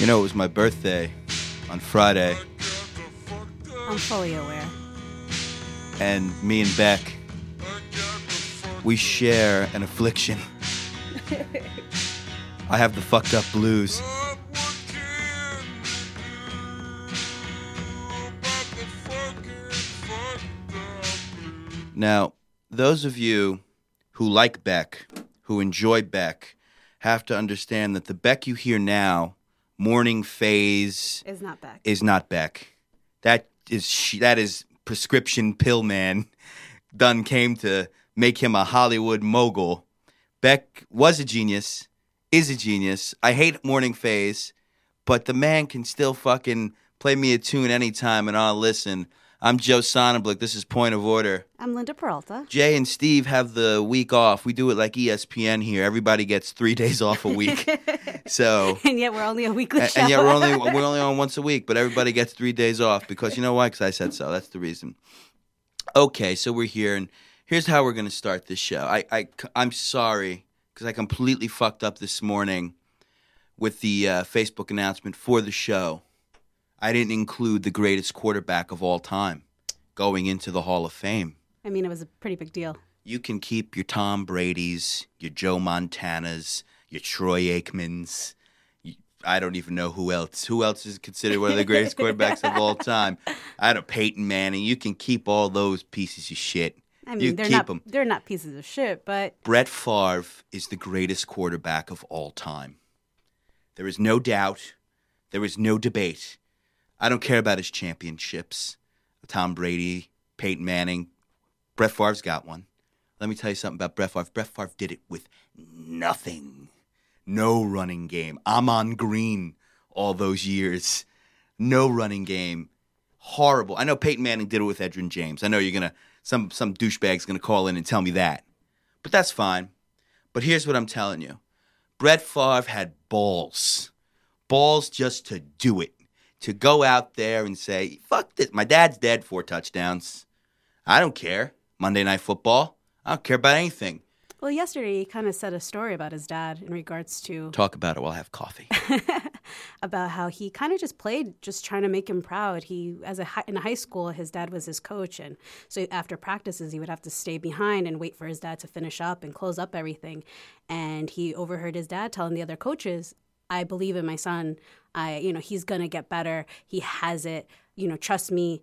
You know, it was my birthday on Friday, I'm fully aware. and me and Beck, we share an affliction. I have the fucked up blues. Now, those of you who like Beck, who enjoy Beck, have to understand that the Beck you hear now, morning phase, Is not back. is not Beck. That is prescription pill man. Done came to make him a Hollywood mogul. Beck was a genius, is a genius. I hate morning phase, but the man can still fucking play me a tune anytime and I'll listen. I'm Joe Sonnenblick. This is Point of Order. I'm Linda Peralta. Jay and Steve have the week off. We do it like ESPN here. Everybody gets 3 days off a week. So, And yet we're only a weekly show. and yeah, we're only on once a week, but everybody gets 3 days off because you know why? Because I said so. That's the reason. Okay, so we're here, and here's how we're going to start this show. I'm sorry because I completely fucked up this morning with the Facebook announcement for the show. I didn't include the greatest quarterback of all time going into the Hall of Fame. I mean, it was a pretty big deal. You can keep your Tom Brady's, your Joe Montanas, your Troy Aikmans. I don't even know who else. Who else is considered one of the greatest quarterbacks of all time? I had a Peyton Manning. You can keep all those pieces of shit. I mean, You they're keep not 'em. they're not pieces of shit, but Brett Favre is the greatest quarterback of all time. There is no doubt. There is no debate. I don't care about his championships. Tom Brady, Peyton Manning. Brett Favre's got one. Let me tell you something about Brett Favre. Brett Favre did it with nothing. No running game. Amon Green all those years. No running game. Horrible. I know Peyton Manning did it with Edgerrin James. I know you're going to, some douchebag's going to call in and tell me that. But that's fine. But here's what I'm telling you. Brett Favre had balls. Balls just to do it. To go out there and say, fuck this. My dad's dead, 4 touchdowns. I don't care. Monday Night Football. I don't care about anything. well, yesterday he kind of said a story about his dad in regards to Talk about it while I have coffee. about how he kind of just played, just trying to make him proud. He, in high school, his dad was his coach, and so after practices, he would have to stay behind and wait for his dad to finish up and close up everything. And he overheard his dad telling the other coaches, "I believe in my son. He's gonna get better. He has it. Trust me.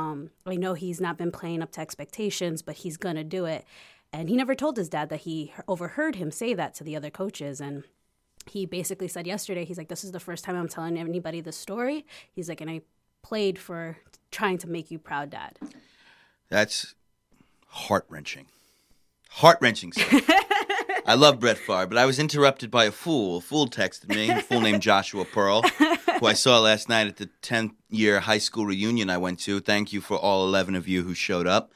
I know he's not been playing up to expectations, but he's gonna do it." And he never told his dad that he overheard him say that to the other coaches. And he basically said yesterday, he's like, "This is the first time I'm telling anybody this story." He's like, "And I played for trying to make you proud, Dad." That's heart-wrenching. Heart-wrenching stuff. I love Brett Favre, but I was interrupted by a fool. A fool texted me, a fool named Joshua Pearl, who I saw last night at the 10th-year high school reunion I went to. Thank you for all 11 of you who showed up.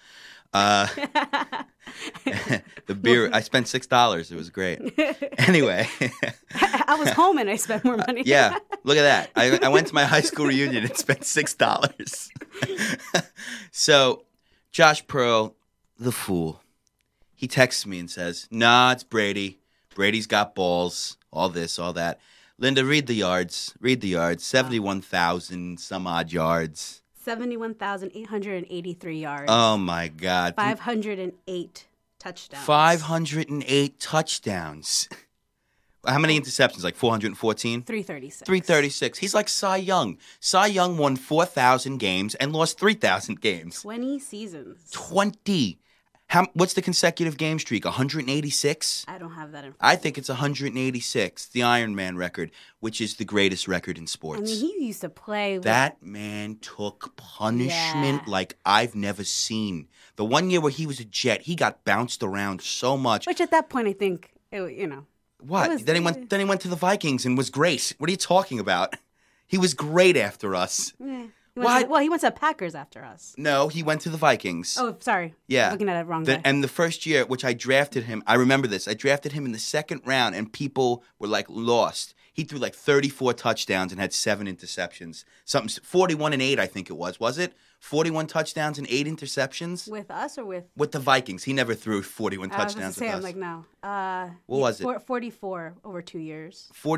The beer, I spent $6. It was great. Anyway. I was home and I spent more money. Yeah, look at that. I went to my high school reunion and spent $6. So, Josh Pearl, the fool, he texts me and says, "Nah, it's Brady. Brady's got balls, all this, all that." Linda, read the yards. 71,000 some odd yards. 71,883 yards. Oh, my God. 508 touchdowns. 508 touchdowns. How many interceptions? Like 414? 336. 336. He's like Cy Young. Cy Young won 4,000 games and lost 3,000 games. 20 seasons. 20. What's the consecutive game streak? 186? I don't have that in front. I think it's 186, the Iron Man record, which is the greatest record in sports. I mean, he used to play with... That man took punishment like I've never seen. The one year where he was a Jet, he got bounced around so much. Which at that point, I think, What? Then he went to the Vikings and was great. What are you talking about? He was great after us. He went to the Packers after us. No, he went to the Vikings. Oh, sorry. Yeah. Looking at it wrong guy. And the first year, which I drafted him, I remember this. I drafted him in the second round, and people were like lost. He threw like 34 touchdowns and had 7 interceptions. 41-8, I think it was. Was it? 41 touchdowns and 8 interceptions? With us or with? With the Vikings. He never threw 41 I was touchdowns going to say, with us. I'm like, no. What was it? 44 over 2 years. 44.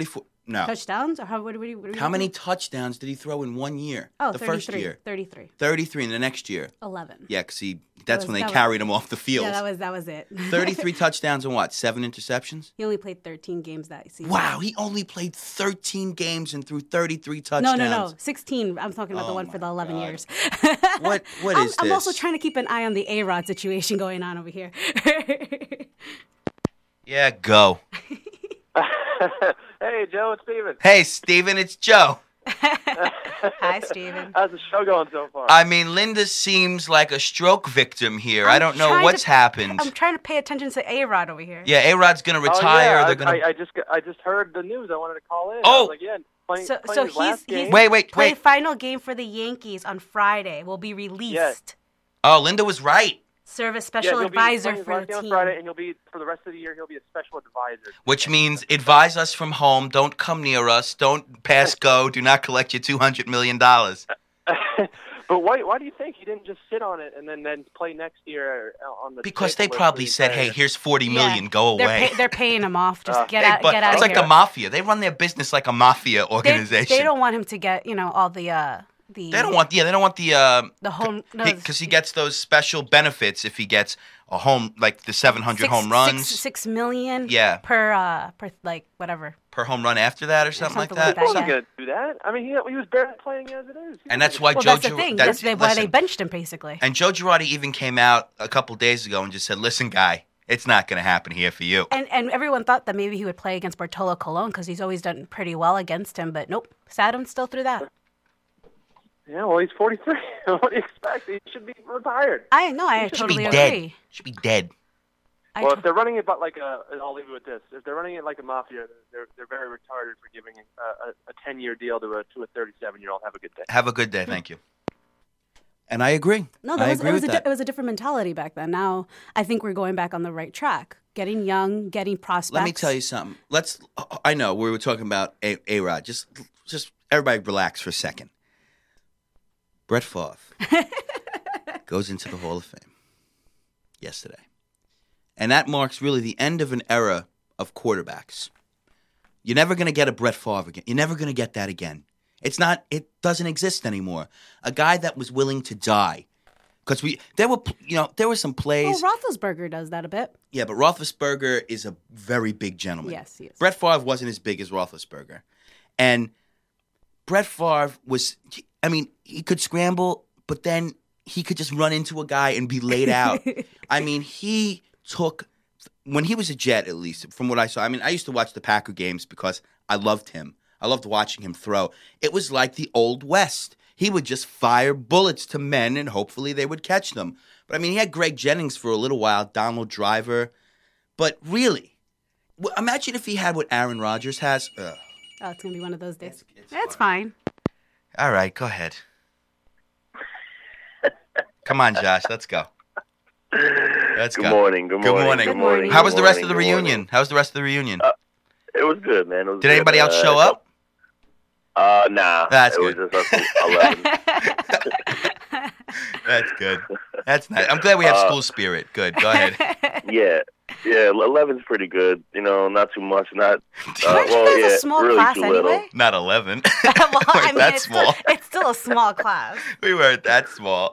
No. Touchdowns? Or what are we How many touchdowns did he throw in 1 year? Oh, the 33. first year. 33. 33 in the next year. 11. Yeah, because that's when they carried him off the field. Yeah, that was it. 33 touchdowns and what? 7 interceptions? He only played 13 games that season. Wow, he only played 13 games and threw 33 touchdowns. No. 16. I'm talking about the one for the 11 years. What is this? I'm also trying to keep an eye on the A-Rod situation going on over here. Yeah, go. Hey, Joe, it's Steven. Hey, Steven, it's Joe. Hi, Steven. How's the show going so far? I mean, Linda seems like a stroke victim here. I don't know what's happened. I'm trying to pay attention to A-Rod over here. Yeah, A-Rod's going to retire. They're gonna... I just heard the news. I wanted to call in. Oh! I was like, yeah, playing his last game. Wait. Play final game for the Yankees on Friday. Will be released. Yes. Oh, Linda was right. Serve as special advisor for the team. On Friday, and you'll be for the rest of the year. He'll be a special advisor. Which means advise us from home. Don't come near us. Don't pass go. Do not collect your $200 million. But why do you think he didn't just sit on it and then play next year on the? Because they probably said, "Hey, here's $40 million. Go away." They're paying him off. Just get out. Get out. It's like the mafia. They run their business like a mafia organization. They don't want him to get all the. They don't want the home because he gets those special benefits if he gets a home like the 700 home runs, $6 million per like whatever per home run after that or something like that. He wasn't gonna do that. I mean, he was barely playing as it is. And that's why that's the thing. That's why they benched him basically. And Joe Girardi even came out a couple days ago and just said, "Listen, guy, it's not going to happen here for you." And everyone thought that maybe he would play against Bartolo Colon because he's always done pretty well against him, but nope, sat him still through that. Yeah, well, he's 43. What do you expect? He should be retired. I know. I totally agree. Should be dead. Well, if they're running it like I'll leave it with this. If they're running it like a mafia, they're very retarded for giving a 10-year deal to a 37-year-old. Have a good day. Have a good day. Thank you. And I agree. No, it was a different mentality back then. Now I think we're going back on the right track. Getting young, getting prospects. Let me tell you something. I know we were talking about A-Rod. Just everybody relax for a second. Brett Favre goes into the Hall of Fame yesterday. And that marks really the end of an era of quarterbacks. You're never going to get a Brett Favre again. You're never going to get that again. It doesn't exist anymore. A guy that was willing to die. Because there were some plays. Well, Roethlisberger does that a bit. Yeah, but Roethlisberger is a very big gentleman. Yes, he is. Brett Favre wasn't as big as Roethlisberger. And Brett Favre he could scramble, but then he could just run into a guy and be laid out. I mean, when he was a Jet, at least, from what I saw. I mean, I used to watch the Packer games because I loved him. I loved watching him throw. It was like the Old West. He would just fire bullets to men, and hopefully they would catch them. But, I mean, he had Greg Jennings for a little while, Donald Driver. But really, imagine if he had what Aaron Rodgers has. Oh, it's going to be one of those days. That's fine. All right, go ahead. Come on, Josh, let's go. Good morning. How was the rest of the reunion? It was good, man. Did anybody else show up? Nah. That's good. It was just us 11. That's good. That's nice. I'm glad we have school spirit. Good. Go ahead. Yeah. 11's pretty good. Not too much. Not. A small really class too anyway. little. Not 11. It's small. It's still a small class. We weren't that small.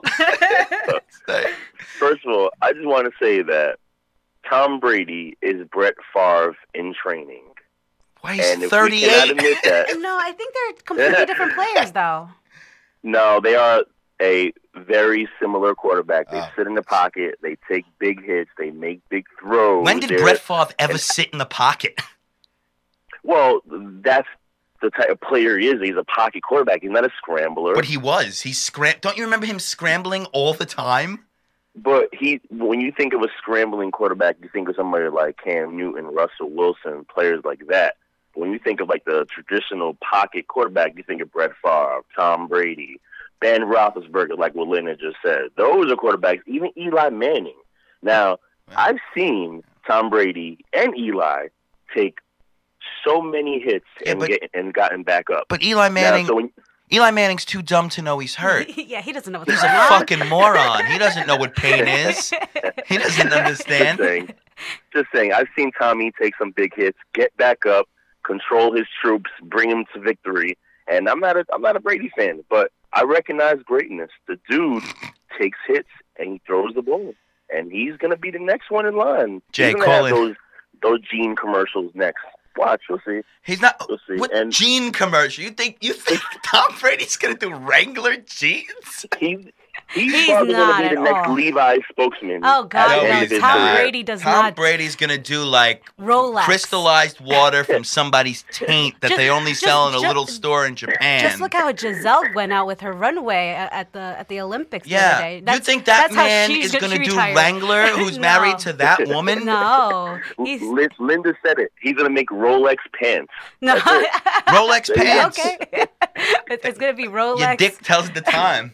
First of all, I just want to say that Tom Brady is Brett Favre in training. Why he's 38? No, I think they're completely different players, though. No, they are a very similar quarterback. They sit in the pocket. They take big hits. They make big throws. When did Brett Favre ever sit in the pocket? Well, that's the type of player he is. He's a pocket quarterback. He's not a scrambler. But he was. Don't you remember him scrambling all the time? But when you think of a scrambling quarterback, you think of somebody like Cam Newton, Russell Wilson, players like that. When you think of like the traditional pocket quarterback, you think of Brett Favre, Tom Brady, Ben Roethlisberger, like what Linda just said. Those are quarterbacks, even Eli Manning. Now, I've seen Tom Brady and Eli take so many hits and gotten back up. But Eli Manning... Eli Manning's too dumb to know he's hurt. Yeah, he doesn't know what's He's going a on. fucking moron. He doesn't know what pain is. He doesn't understand. Just saying. I've seen Tommy take some big hits, get back up, control his troops, bring him to victory. And I'm not a Brady fan, but I recognize greatness. The dude takes hits and he throws the ball, and he's gonna be the next one in line. Jay, he's gonna call have in. those Gene commercials next. Watch, we'll see. He's not. We'll see. What And Gene commercial? You think Tom Brady's gonna do Wrangler jeans? He's probably not gonna be the at next all. Levi spokesman. Oh, God, No, at the end he's of his Tom career. Brady does Tom not. Brady's gonna do like Rolex. crystallized water from somebody's taint that they only sell in a just- little store in Japan. Just look how Giselle went out with her runway at the Olympics the other Yeah, day. you think that that's how man she is got- going to she do retired. Wrangler, who's No. married to that woman? No, he's Linda said it. He's gonna make Rolex pants. no. Rolex pants. Okay, it's gonna be Rolex. Your dick tells the time.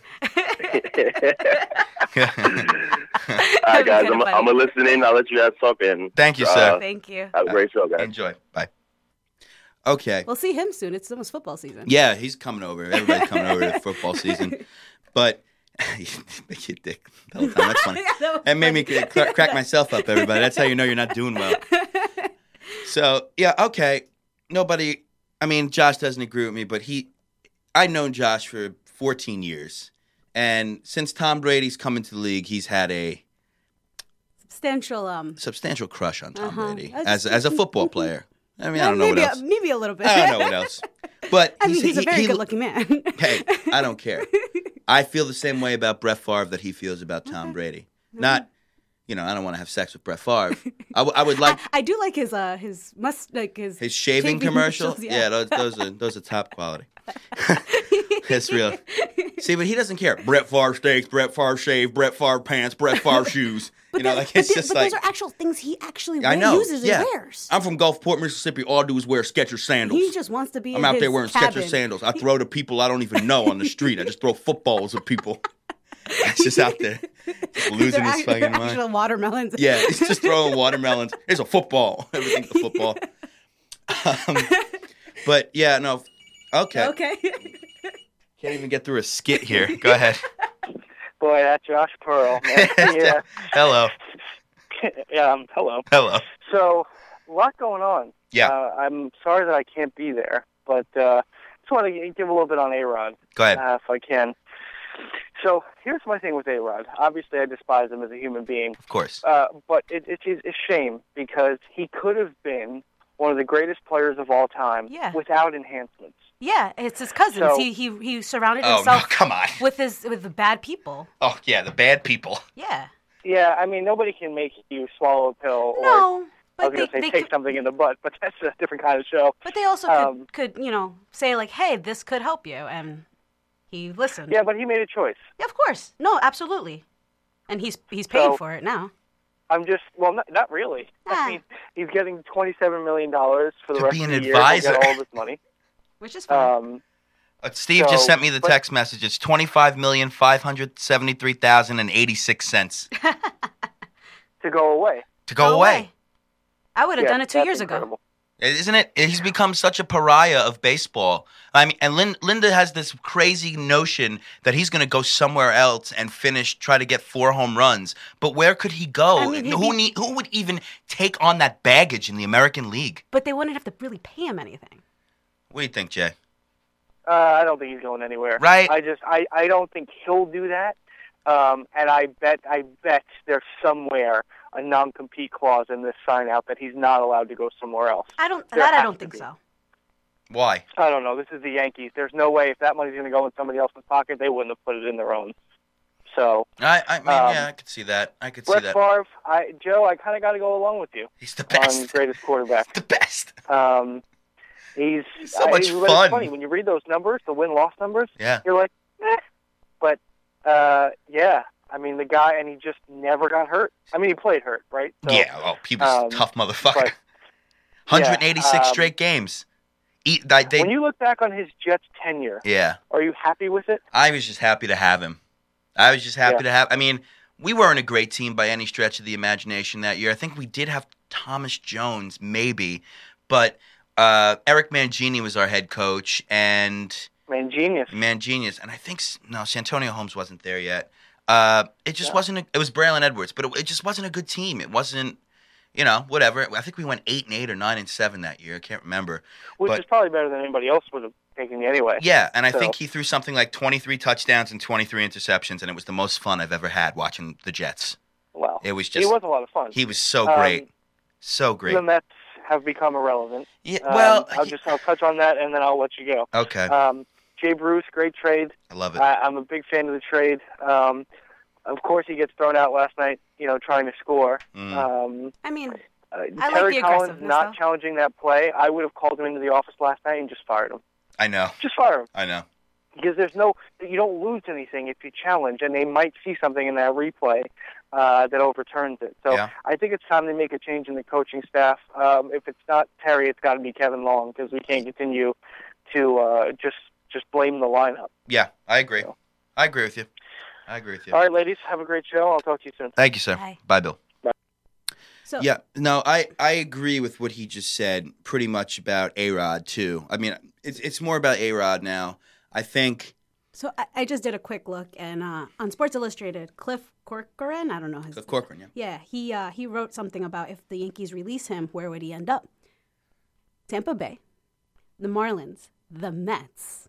All right, guys, Kinda I'm funny. gonna listen in. I'll let you guys talk. And Thank you, sir. Thank you. have a great show, guys. Enjoy. Bye. Okay. We'll see him soon. It's almost football season. Yeah, he's coming over. Everybody's coming over to football season. But make your dick the whole time. That's funny. Yeah, that was That made me funny. crack myself up, everybody. That's how you know you're not doing well. So, yeah, okay. Josh doesn't agree with me, but I've known Josh for 14 years. And since Tom Brady's come into the league, he's had a substantial crush on Tom Brady as a football player. I mean, I don't know what else. Maybe a little bit. I don't know what else. But I mean, he's a very good-looking man. Hey, I don't care. I feel the same way about Brett Favre that he feels about Tom Brady. Not, I don't want to have sex with Brett Favre. I would like I do like his his shaving commercial. Yeah, those are top quality. It's real. See, but he doesn't care. Brett Favre steaks, Brett Favre shave, Brett Favre pants, Brett Favre shoes. It's but those are actual things he actually I know. uses and wears. I'm from Gulfport, Mississippi. All I do is wear Skechers sandals. He just wants to be. I'm in out there his wearing cabin. Skechers sandals. I throw to people I don't even know on the street. I just throw footballs at people. It's just out there, just losing his fucking They're mind. actual watermelons. Yeah, he's just throwing watermelons. It's a football. Everything's a football. But yeah, no. Okay. Okay. Can't even get through a skit here. Go ahead. Boy, that's Josh Pearl, man. Yeah. Hello. Hello. Hello. So, a lot going on. Yeah. I'm sorry that I can't be there, but just want to give a little bit on A-Rod, Go ahead. if I can. So, here's my thing with A-Rod. Obviously, I despise him as a human being, Of course. but it's a shame because he could have been one of the greatest players of all time without enhancements. Yeah, it's his cousins. So- he surrounded Oh, no, himself come on. with the bad people. Oh, yeah, the bad people. Yeah. Yeah, I mean, nobody can make you swallow a pill or, No, I but was going to say, they take could, something in the butt, but that's a different kind of show. but they also Um, could say like, hey, this could help you, and he listened. Yeah, but he made a choice. Yeah, of course. No, absolutely. And he's paid So- for it now. I'm just, not really. Ah. I mean, he's getting $27 million for the To rest be of an the year. He'll advisor. get all this money. Which is fine. Steve just So- sent me the but- text message. It's $25,573,086 To go away. to go away. I would have Yeah, done it 2 that's years incredible. Isn't it? He's become such a pariah of baseball. I mean, and Linda has this crazy notion that he's going to go somewhere else and try to get 4 home runs. But where could he go? I mean, Who would even take on that baggage in the American League? But they wouldn't have to really pay him anything. What do you think, Jay? I don't think he's going anywhere. Right. I don't think he'll do that. And I bet there's somewhere a non-compete clause in this sign out that he's not allowed to go somewhere else. I There don't has think to be. so. Why? I don't know. This is the Yankees. There's no way if that money's going to go in somebody else's pocket, they wouldn't have put it in their own. So I mean, yeah, I could see that. I could see Brett that. Favre, Joe, I kind of got to go along with you He's the on best. greatest quarterback. The best. He's so much but fun. It's funny when you read those numbers, the win-loss numbers. Yeah. You're like, but yeah. I mean, the guy, and he just never got hurt. I mean, he played hurt, right? So, Yeah. Oh, he was a tough motherfucker. but- 186 straight games. when you look back on his Jets tenure, Yeah. are you happy with it? I was just happy to have him. I mean, we weren't a great team by any stretch of the imagination that year. I think we did have Thomas Jones, maybe, but Eric Mangini was our head coach, and Genius. and I think Santonio Holmes wasn't there yet. It just wasn't. It was Braylon Edwards, but it just wasn't a good team. It wasn't. Whatever. I think we went 8-8 or 9-7 that year. I can't remember. Which is probably better than anybody else would have taken me anyway. Yeah, and I think he threw something like 23 touchdowns and 23 interceptions, and it was the most fun I've ever had watching the Jets. Wow. It was just. He was a lot of fun. He was so great. So great. The Mets have become irrelevant. Yeah, well, I'll touch on that, and then I'll let you go. Okay. Jay Bruce, great trade. I love it. I'm a big fan of the trade. Of course, he gets thrown out last night, trying to score. I mean, I Terry like the Collins not though. challenging that play. I would have called him into the office last night and just fired him. I know. Just fire him. I know. Because you don't lose anything if you challenge, and they might see something in that replay that overturns it. So Yeah. I think it's time to make a change in the coaching staff. If it's not Terry, it's got to be Kevin Long, because we can't continue to just blame the lineup. Yeah, I agree. So. I agree with you. All right, ladies, have a great show. I'll talk to you soon. Thank you, sir. Bye Bill. Bye. So, yeah, no, I agree with what he just said pretty much about A-Rod, too. I mean, it's more about A-Rod now. I think... So I just did a quick look, and on Sports Illustrated, Cliff Corcoran, I don't know his name. Corcoran, yeah. Yeah, he wrote something about if the Yankees release him, where would he end up? Tampa Bay, the Marlins, the Mets.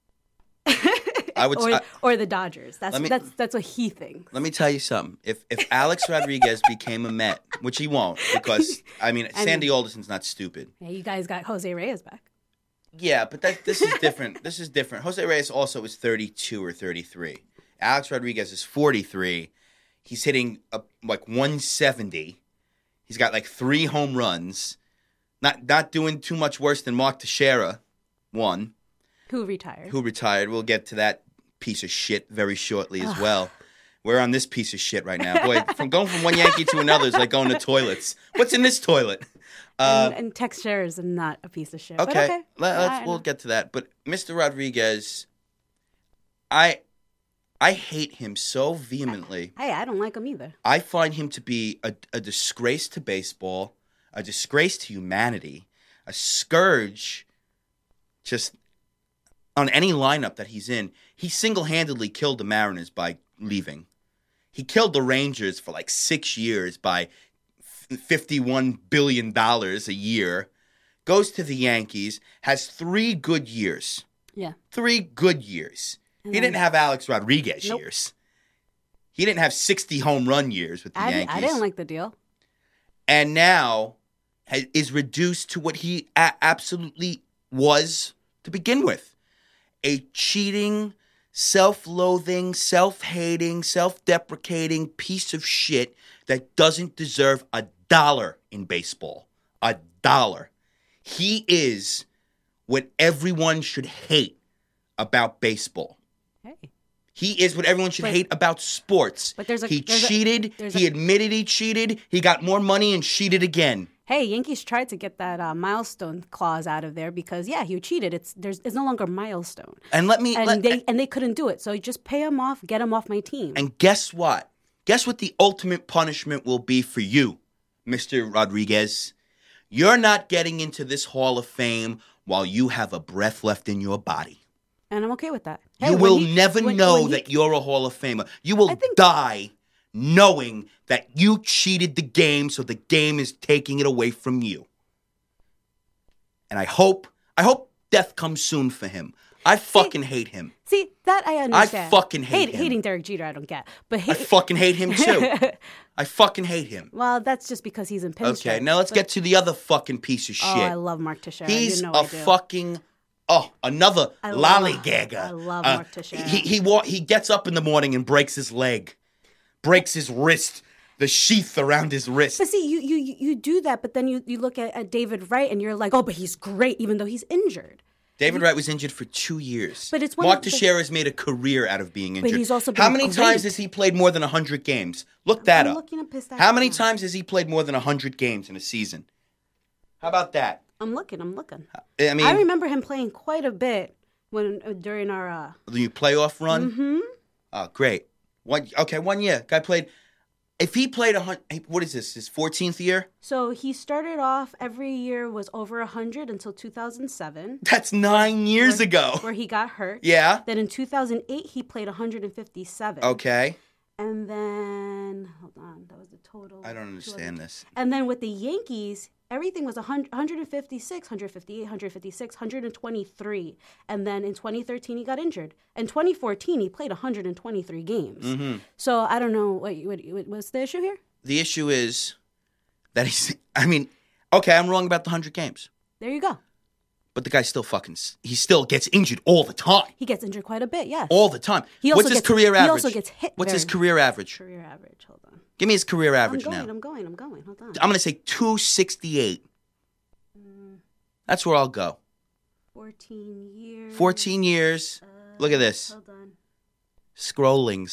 Or the Dodgers. That's what he thinks. Let me tell you something. If Alex Rodriguez became a Met, which he won't, because Sandy Alderson's not stupid. Yeah, you guys got Jose Reyes back. Yeah, but this is different. This is different. Jose Reyes also is 32 or 33. Alex Rodriguez is 43. He's hitting like 170. He's got like 3 home runs. Not doing too much worse than Mark Teixeira, one. Who retired. We'll get to that piece of shit very shortly as well. We're on this piece of shit right now. Boy, going from one Yankee to another is like going to toilets. What's in this toilet? And Teixeira is not a piece of shit. Okay. We'll get to that. But Mr. Rodriguez, I hate him so vehemently. Hey, I don't like him either. I find him to be a disgrace to baseball, a disgrace to humanity, a scourge just on any lineup that he's in. He single-handedly killed the Mariners by leaving. He killed the Rangers for like 6 years by $51 billion a year. Goes to the Yankees, has 3 good years. Yeah. 3 good years. He didn't have Alex Rodriguez years. He didn't have 60 home run years with the Yankees. I didn't like the deal. And now is reduced to what he absolutely was to begin with. A cheating, self-loathing, self-hating, self-deprecating piece of shit that doesn't deserve $1 in baseball. $1. He is what everyone should hate about baseball. Hey. He is what everyone should hate about sports. But he cheated. He admitted he cheated. He got more money and cheated again. Hey, Yankees tried to get that milestone clause out of there because he cheated. It's no longer a milestone. And they couldn't do it. So just pay him off, get him off my team. And guess what? Guess what the ultimate punishment will be for you, Mr. Rodriguez? You're not getting into this Hall of Fame while you have a breath left in your body. And I'm okay with that. You will never know that you're a Hall of Famer. You will die knowing that you cheated the game, so the game is taking it away from you. And I hope death comes soon for him. I fucking hate him. See, that I understand. I fucking hate him. Hating Derek Jeter, I don't get. But I fucking hate him too. I fucking hate him. Well, that's just because he's in pinstripes. Okay, now let's get to the other fucking piece of shit. Oh, I love Mark Teixeira. He's another lollygagger. I love Mark Teixeira. He gets up in the morning and breaks his leg. Breaks his wrist. The sheath around his wrist. But see, you do that, but then you look at David Wright and you're like, oh, but he's great even though he's injured. David Wright was injured for 2 years. But it's Mark Teixeira's made a career out of being injured. But he's also been How many times has he played more than 100 games? Look that up. How many times has he played more than 100 games in a season? How about that? I'm looking. I mean, I remember him playing quite a bit during our the playoff run. Mm-hmm. Oh, great. 1 year. Guy played. If he played 100, what is this? His 14th year? So he started off every year was over 100 until 2007. That's 9 years ago. Where he got hurt. Yeah. Then in 2008 he played 157. Okay. And then hold on, that was the total. I don't understand this. And then with the Yankees, everything was 156, 158, 156, 123. And then in 2013, he got injured. In 2014, he played 123 games. Mm-hmm. So I don't know. What's the issue here? The issue is that okay, I'm wrong about the 100 games. There you go. But the guy still he still gets injured all the time. He gets injured quite a bit, yes. All the time. What's his career average? He also gets hit. What's his career average? Career average, hold on. Give me his career average now. I'm going. Hold on. I'm going to say 268. That's where I'll go. 14 years. 14 years. Look at this. Hold on. Scrolling.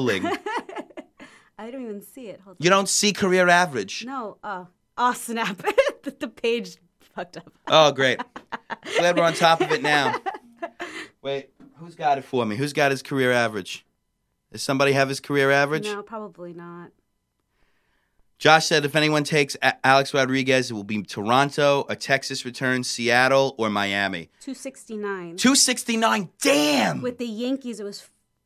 I don't even see it. Hold on. You don't see career average. No. Oh, snap. The page fucked up. Oh, great. Glad we're on top of it now. Wait, who's got it for me? Who's got his career average? Does somebody have his career average? No, probably not. Josh said if anyone takes Alex Rodriguez, it will be Toronto, a Texas return, Seattle, or Miami. 269. 269. Damn. With the Yankees, it was,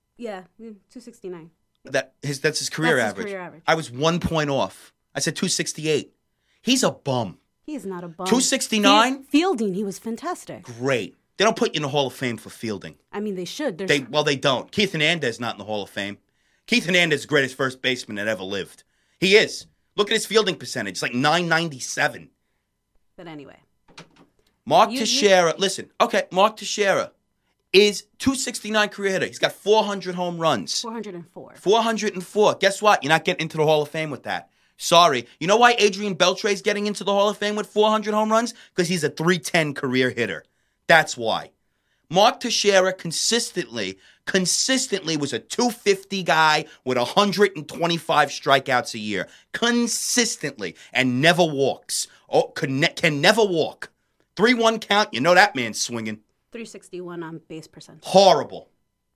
269. That's his career That's average. his career average. I was 1 point off. I said 268. He's a bum. He is not a bum. 269? Fielding, he was fantastic. Great. They don't put you in the Hall of Fame for fielding. I mean, they should. They don't. Keith Hernandez not in the Hall of Fame. Keith Hernandez is the greatest first baseman that ever lived. He is. Look at his fielding percentage. It's like .997. But anyway. Mark Teixeira. Listen. Okay, Mark Teixeira is 269 career hitter. He's got 400 home runs. 404. 404. Guess what? You're not getting into the Hall of Fame with that. Sorry. You know why Adrian Beltre's getting into the Hall of Fame with 400 home runs? Because he's a .310 career hitter. That's why. Mark Teixeira consistently was a 250 guy with 125 strikeouts a year. Consistently. And never walks. Can never walk. 3-1 count. You know that man's swinging. 361 on base percentage. Horrible.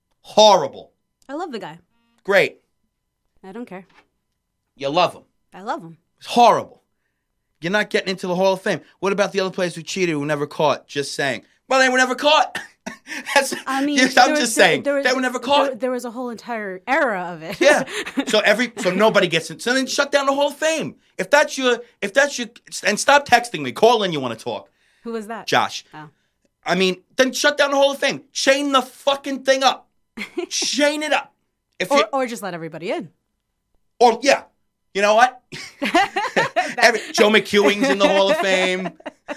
I love the guy. Great. I don't care. You love him. I love him. It's horrible. You're not getting into the Hall of Fame. What about the other players who cheated who were never caught? Just saying. Well, they were never caught. I'm just saying. They were never caught. There was a whole entire era of it. Yeah. So nobody gets it. So then shut down the Hall of Fame. If that's your, and stop texting me. Call in. You want to talk. Who was that? Josh. Oh. I mean, then shut down the Hall of Fame. Chain the fucking thing up. Chain it up. Or just let everybody in. Or yeah. You know what? Joe McEwing's in the Hall of Fame.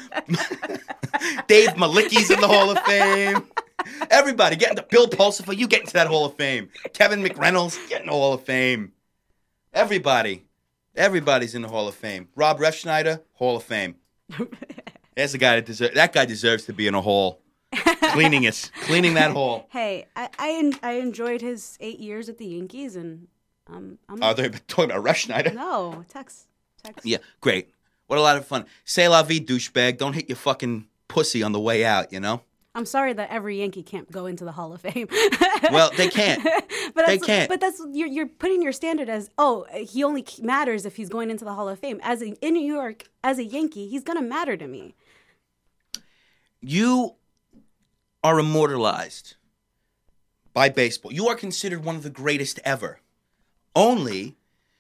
Dave Malicki's in the Hall of Fame. Everybody get into Bill Pulsifer. You get into that Hall of Fame. Kevin McReynolds get in the Hall of Fame. Everybody's in the Hall of Fame. Rob Refschneider, Hall of Fame. That's the guy that guy deserves to be in a hall. Cleaning that hall. Hey, I enjoyed his 8 years at the Yankees, and they're talking about Refschneider. No, Tex. Yeah, great. What a lot of fun. C'est la vie, douchebag. Don't hit your fucking pussy on the way out, you know? I'm sorry that every Yankee can't go into the Hall of Fame. Well, they can't. They can't. But that's you're putting your standard as, he only matters if he's going into the Hall of Fame. In New York, as a Yankee, he's going to matter to me. You are immortalized by baseball. You are considered one of the greatest ever. Only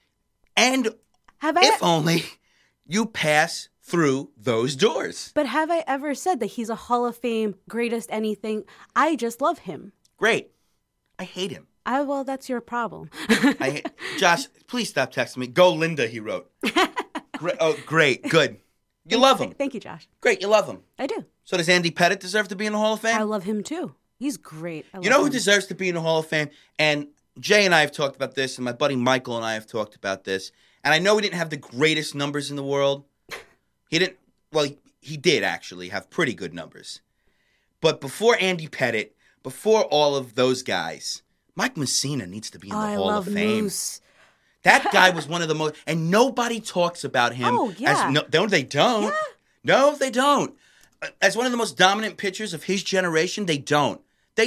you pass through those doors. But have I ever said that he's a Hall of Fame greatest anything? I just love him. Great. I hate him. Well, that's your problem. Josh, please stop texting me. Go Linda, he wrote. Great. Good. You love him. Thank you, Josh. Great. You love him. I do. So does Andy Pettitte deserve to be in the Hall of Fame? I love him too. He's great. You know who deserves to be in the Hall of Fame? And Jay and I have talked about this, and my buddy Michael and I have talked about this. And I know he didn't have the greatest numbers in the world. He did actually have pretty good numbers. But before Andy Pettitte, before all of those guys, Mike Mussina needs to be in the Hall of Fame. Moose. That guy was one of the most, and nobody talks about him. Oh, yeah. They don't. Yeah. No, they don't. As one of the most dominant pitchers of his generation, they don't.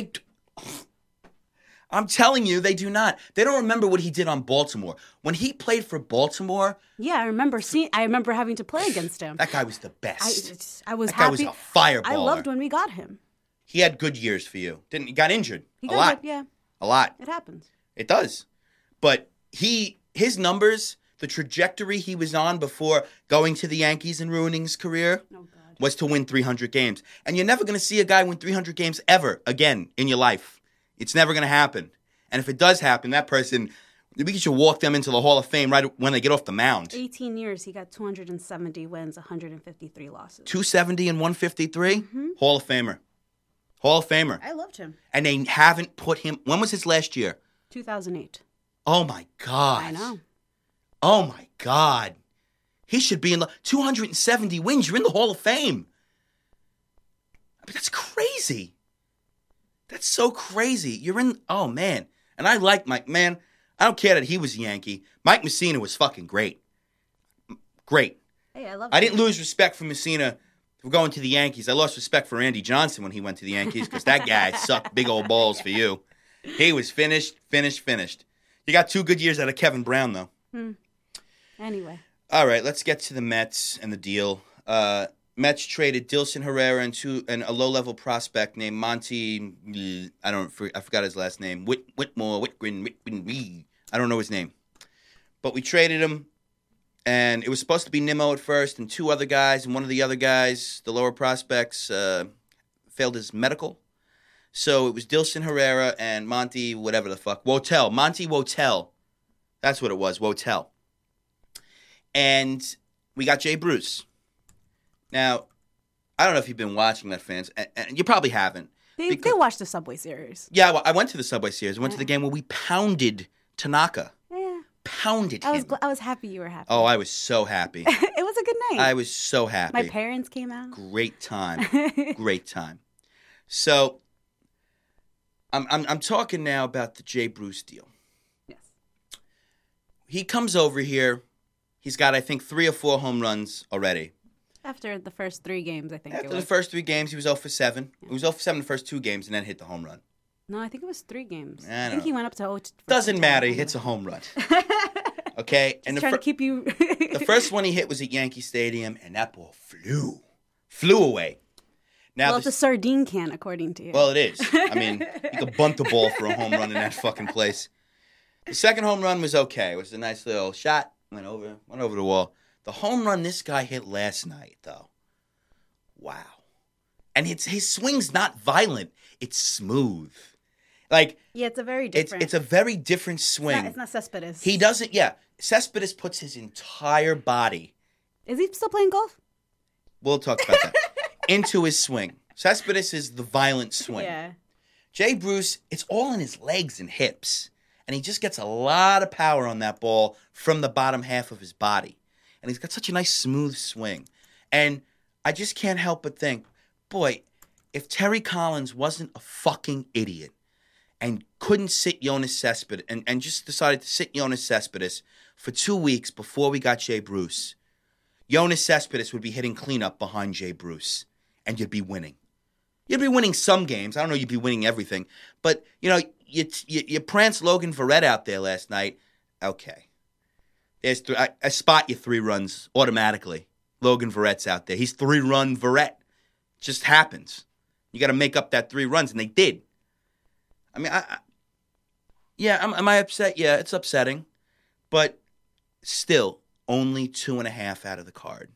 I'm telling you, they do not. They don't remember what he did on Baltimore. When he played for Baltimore... Yeah, I remember having to play against him. That guy was the best. I was that happy. That guy was a fireballer. I loved when we got him. He had good years for you. He got injured. He got a lot. Yeah. A lot. It happens. It does. But his numbers the trajectory he was on before going to the Yankees and ruining his career Oh, God. was to win 300 games. And you're never going to see a guy win 300 games ever again in your life. It's never going to happen. And if it does happen, that person, we should walk them into the Hall of Fame right when they get off the mound. 18 years, he got 270 wins, 153 losses. 270 and 153? Hall of Famer. Hall of Famer. I loved him. And they haven't put him. When was his last year? 2008. Oh, my God. I know. Oh, my God. He should be in the 270 wins. You're in the Hall of Fame. I mean, that's crazy. That's so crazy. You're in. Oh, man. And I like Mike. Man, I don't care that he was a Yankee. Mike Mussina was fucking great. Great. Hey, I love I didn't lose respect for Mussina for going to the Yankees. I lost respect for Andy Johnson when he went to the Yankees because that guy sucked big old balls for you. He was finished. You got 2 good years out of Kevin Brown, though. Anyway. All right, let's get to the Mets and the deal. Mets traded Dilson Herrera and a low-level prospect named Monty. I forgot his last name. Whitgren. I don't know his name, but we traded him, and it was supposed to be Nimmo at first, and 2 other guys, and one of the other guys, the lower prospects, failed his medical. So it was Dilson Herrera and Monty, whatever the fuck, Wotel. Monty Wotel. That's what it was, Wotel. And we got Jay Bruce. Now, I don't know if you've been watching that, fans, and you probably haven't. They watched the Subway Series. Yeah, well, I went to the Subway Series. I went to the game where we pounded Tanaka. Yeah. Pounded him. I was happy you were happy. Oh, I was so happy. It was a good night. I was so happy. My parents came out. Great time. Great time. So, I'm talking now about the Jay Bruce deal. Yes. He comes over here. He's got, I think, 3 or 4 home runs already. After the first 3 games, I think it After was. the first 3 games, he was 0 for 7. He was 0 for 7 the first 2 games and then hit the home run. No, I think it was 3 games. I I think know. he went up to 0. Doesn't matter. He hits a home run. Okay? And trying to keep you. The first one he hit was at Yankee Stadium, and that ball flew away. Now, Well, it's a sardine can, according to you. well, it is. I mean, you could bunt the ball for a home run in that fucking place. The second home run was okay. It was a nice little shot. Went over the wall. The home run this guy hit last night, though. Wow. And his swing's not violent. It's smooth. Like, yeah, it's a very different. it's a very different swing. It's not Cespedes. He doesn't, yeah. Cespedes puts his entire body. Is he still playing golf? We'll talk about that. Into his swing. Cespedes is the violent swing. Yeah. Jay Bruce, it's all in his legs and hips. And he just gets a lot of power on that ball from the bottom half of his body. And he's got such a nice, smooth swing. And I just can't help but think, boy, if Terry Collins wasn't a fucking idiot and couldn't sit Yoenis Cespedes and just decided to sit Yoenis Cespedes for 2 weeks before we got Jay Bruce, Yoenis Cespedes would be hitting cleanup behind Jay Bruce, and you'd be winning. You'd be winning some games. I don't know you'd be winning everything. But, you know, you pranced Logan Verrett out there last night. Okay. I spot you 3 runs automatically. Logan Verrett's out there. He's 3-run Verrett. Just happens. You got to make up that 3 runs, and they did. I mean, am I upset? Yeah, it's upsetting. But still, only 2.5 out of the card.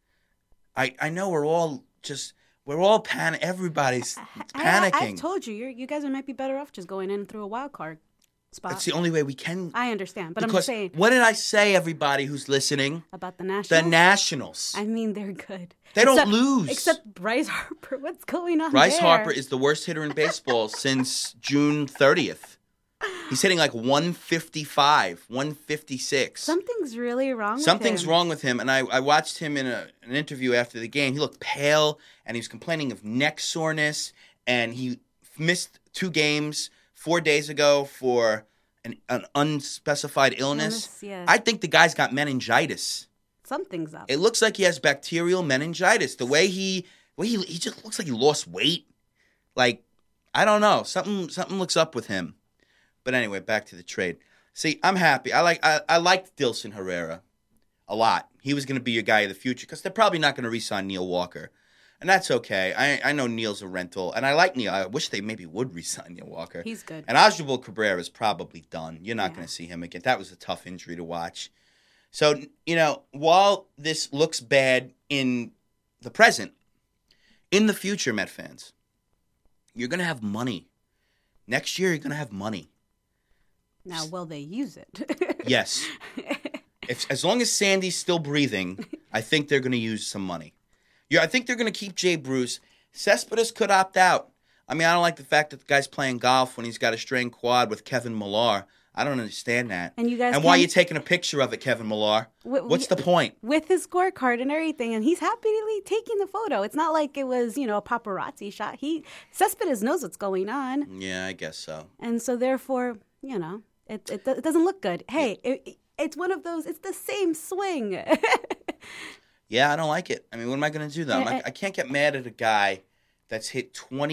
I know we're all panicking. Everybody's panicking. I've told you, you guys might be better off just going in through a wild card spot. It's the only way we can. I understand, but Because I'm just saying. What did I say, everybody who's listening? About the Nationals? The Nationals. I mean, they're good. They don't lose. Except Bryce Harper. What's going on Bryce there? Harper is the worst hitter in baseball since June 30th. He's hitting like 155, 156. Something's really wrong with him. Something's wrong with him. And I watched him in an interview after the game. He looked pale, and he was complaining of neck soreness. And he missed 2 games 4 days ago for an unspecified illness. Yeah. I think the guy's got meningitis. Something's up. It looks like he has bacterial meningitis. The way he just looks like he lost weight. Like, I don't know. Something looks up with him. But anyway, back to the trade. See, I'm happy. I liked Dilson Herrera a lot. He was going to be your guy of the future because they're probably not going to re-sign Neil Walker. And that's okay. I know Neil's a rental, and I like Neil. I wish they maybe would re-sign Neil Walker. He's good. And Asdrubal Cabrera is probably done. You're not going to see him again. That was a tough injury to watch. So, while this looks bad in the present, in the future, Met fans, you're going to have money. Next year, you're going to have money. Now, will they use it? Yes. As long as Sandy's still breathing, I think they're going to use some money. I think they're going to keep Jay Bruce. Cespedes could opt out. I mean, I don't like the fact that the guy's playing golf when he's got a strained quad with Kevin Millar. I don't understand that. And why are you taking a picture of it, Kevin Millar? What's the point? With his scorecard and everything, and he's happily taking the photo. It's not like it was, a paparazzi shot. Cespedes knows what's going on. Yeah, I guess so. And so therefore, it doesn't look good. Hey, it's one of those, it's the same swing. Yeah, I don't like it. I mean, what am I going to do, though? I can't get mad at a guy that's hit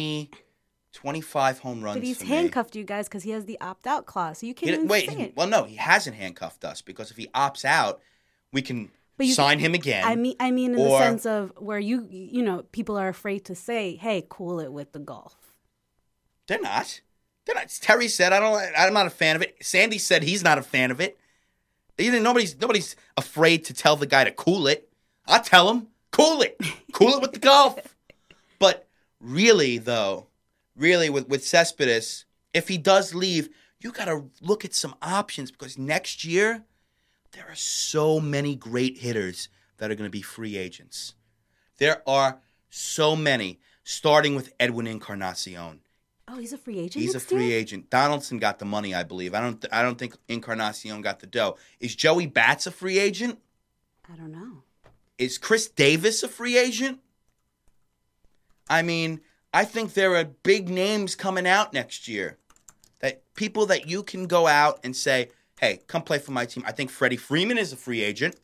25 home runs. But he's handcuffed you guys because he has the opt-out clause. So you can't even say it. Well, no, he hasn't handcuffed us because if he opts out, we can sign him again. I mean, in the sense of where people are afraid to say, "Hey, cool it with the golf." They're not. Terry said, I'm not a fan of it. Sandy said he's not a fan of it. Nobody's afraid to tell the guy to cool it. I'll tell him, cool it with the golf. But really, though. Really, with Cespedes, if he does leave, you got to look at some options because next year, there are so many great hitters that are going to be free agents. There are so many, starting with Edwin Encarnacion. Oh, he's a free agent. He's a free agent. Donaldson got the money, I believe. I don't think Encarnacion got the dough. Is Joey Bats a free agent? I don't know. Is Chris Davis a free agent? I mean, I think there are big names coming out next year. That people that you can go out and say, hey, come play for my team. I think Freddie Freeman is a free agent.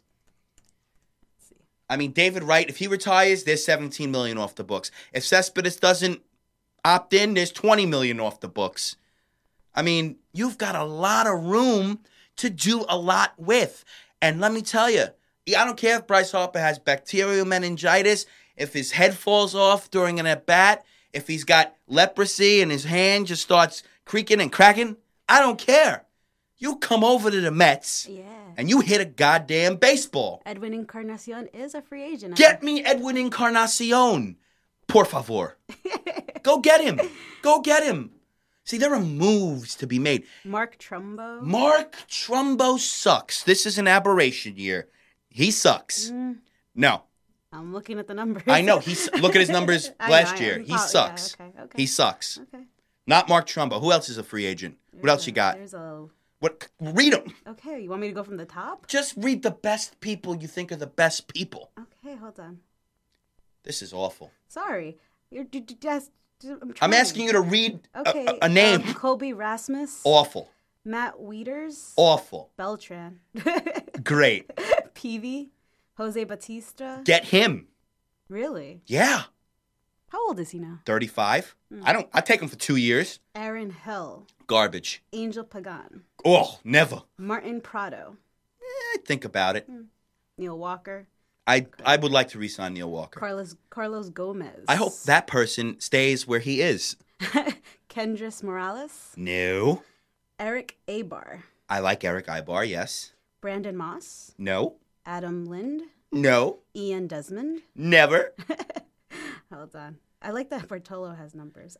I mean, David Wright, if he retires, there's $17 million off the books. If Cespedes doesn't opt in, there's $20 million off the books. I mean, you've got a lot of room to do a lot with. And let me tell you, I don't care if Bryce Harper has bacterial meningitis, if his head falls off during an at-bat, if he's got leprosy and his hand just starts creaking and cracking. I don't care. You come over to the Mets and you hit a goddamn baseball. Edwin Encarnacion is a free agent. Get me Edwin Encarnacion, por favor. Go get him. Go get him. See, there are moves to be made. Mark Trumbo. Mark Trumbo sucks. This is an aberration year. He sucks. No. I'm looking at the numbers. I know. Look at his numbers last year. He sucks. Yeah, okay. He sucks. Okay. Not Mark Trumbo. Who else is a free agent? What else you got? What? Read them. Okay. You want me to go from the top? Just read the best people you think are the best people. Okay, hold on. This is awful. Sorry. You're just... I'm asking you to read a name. Kobe Rasmus. Awful. Matt Wieters. Awful. Beltran. Great. Peavy. Jose Batista. Get him. Really? Yeah. How old is he now? 35. I take him for 2 years. Aaron Hill. Garbage. Angel Pagan. Oh, never. Martin Prado. Think about it. Neil Walker. I would like to re-sign Neil Walker. Carlos Gomez. I hope that person stays where he is. Kendrys Morales. No. Eric Abar. I like Eric Ibar, yes. Brandon Moss. No. Adam Lind. No. Ian Desmond. Never. Hold on. I like that Bertolo has numbers.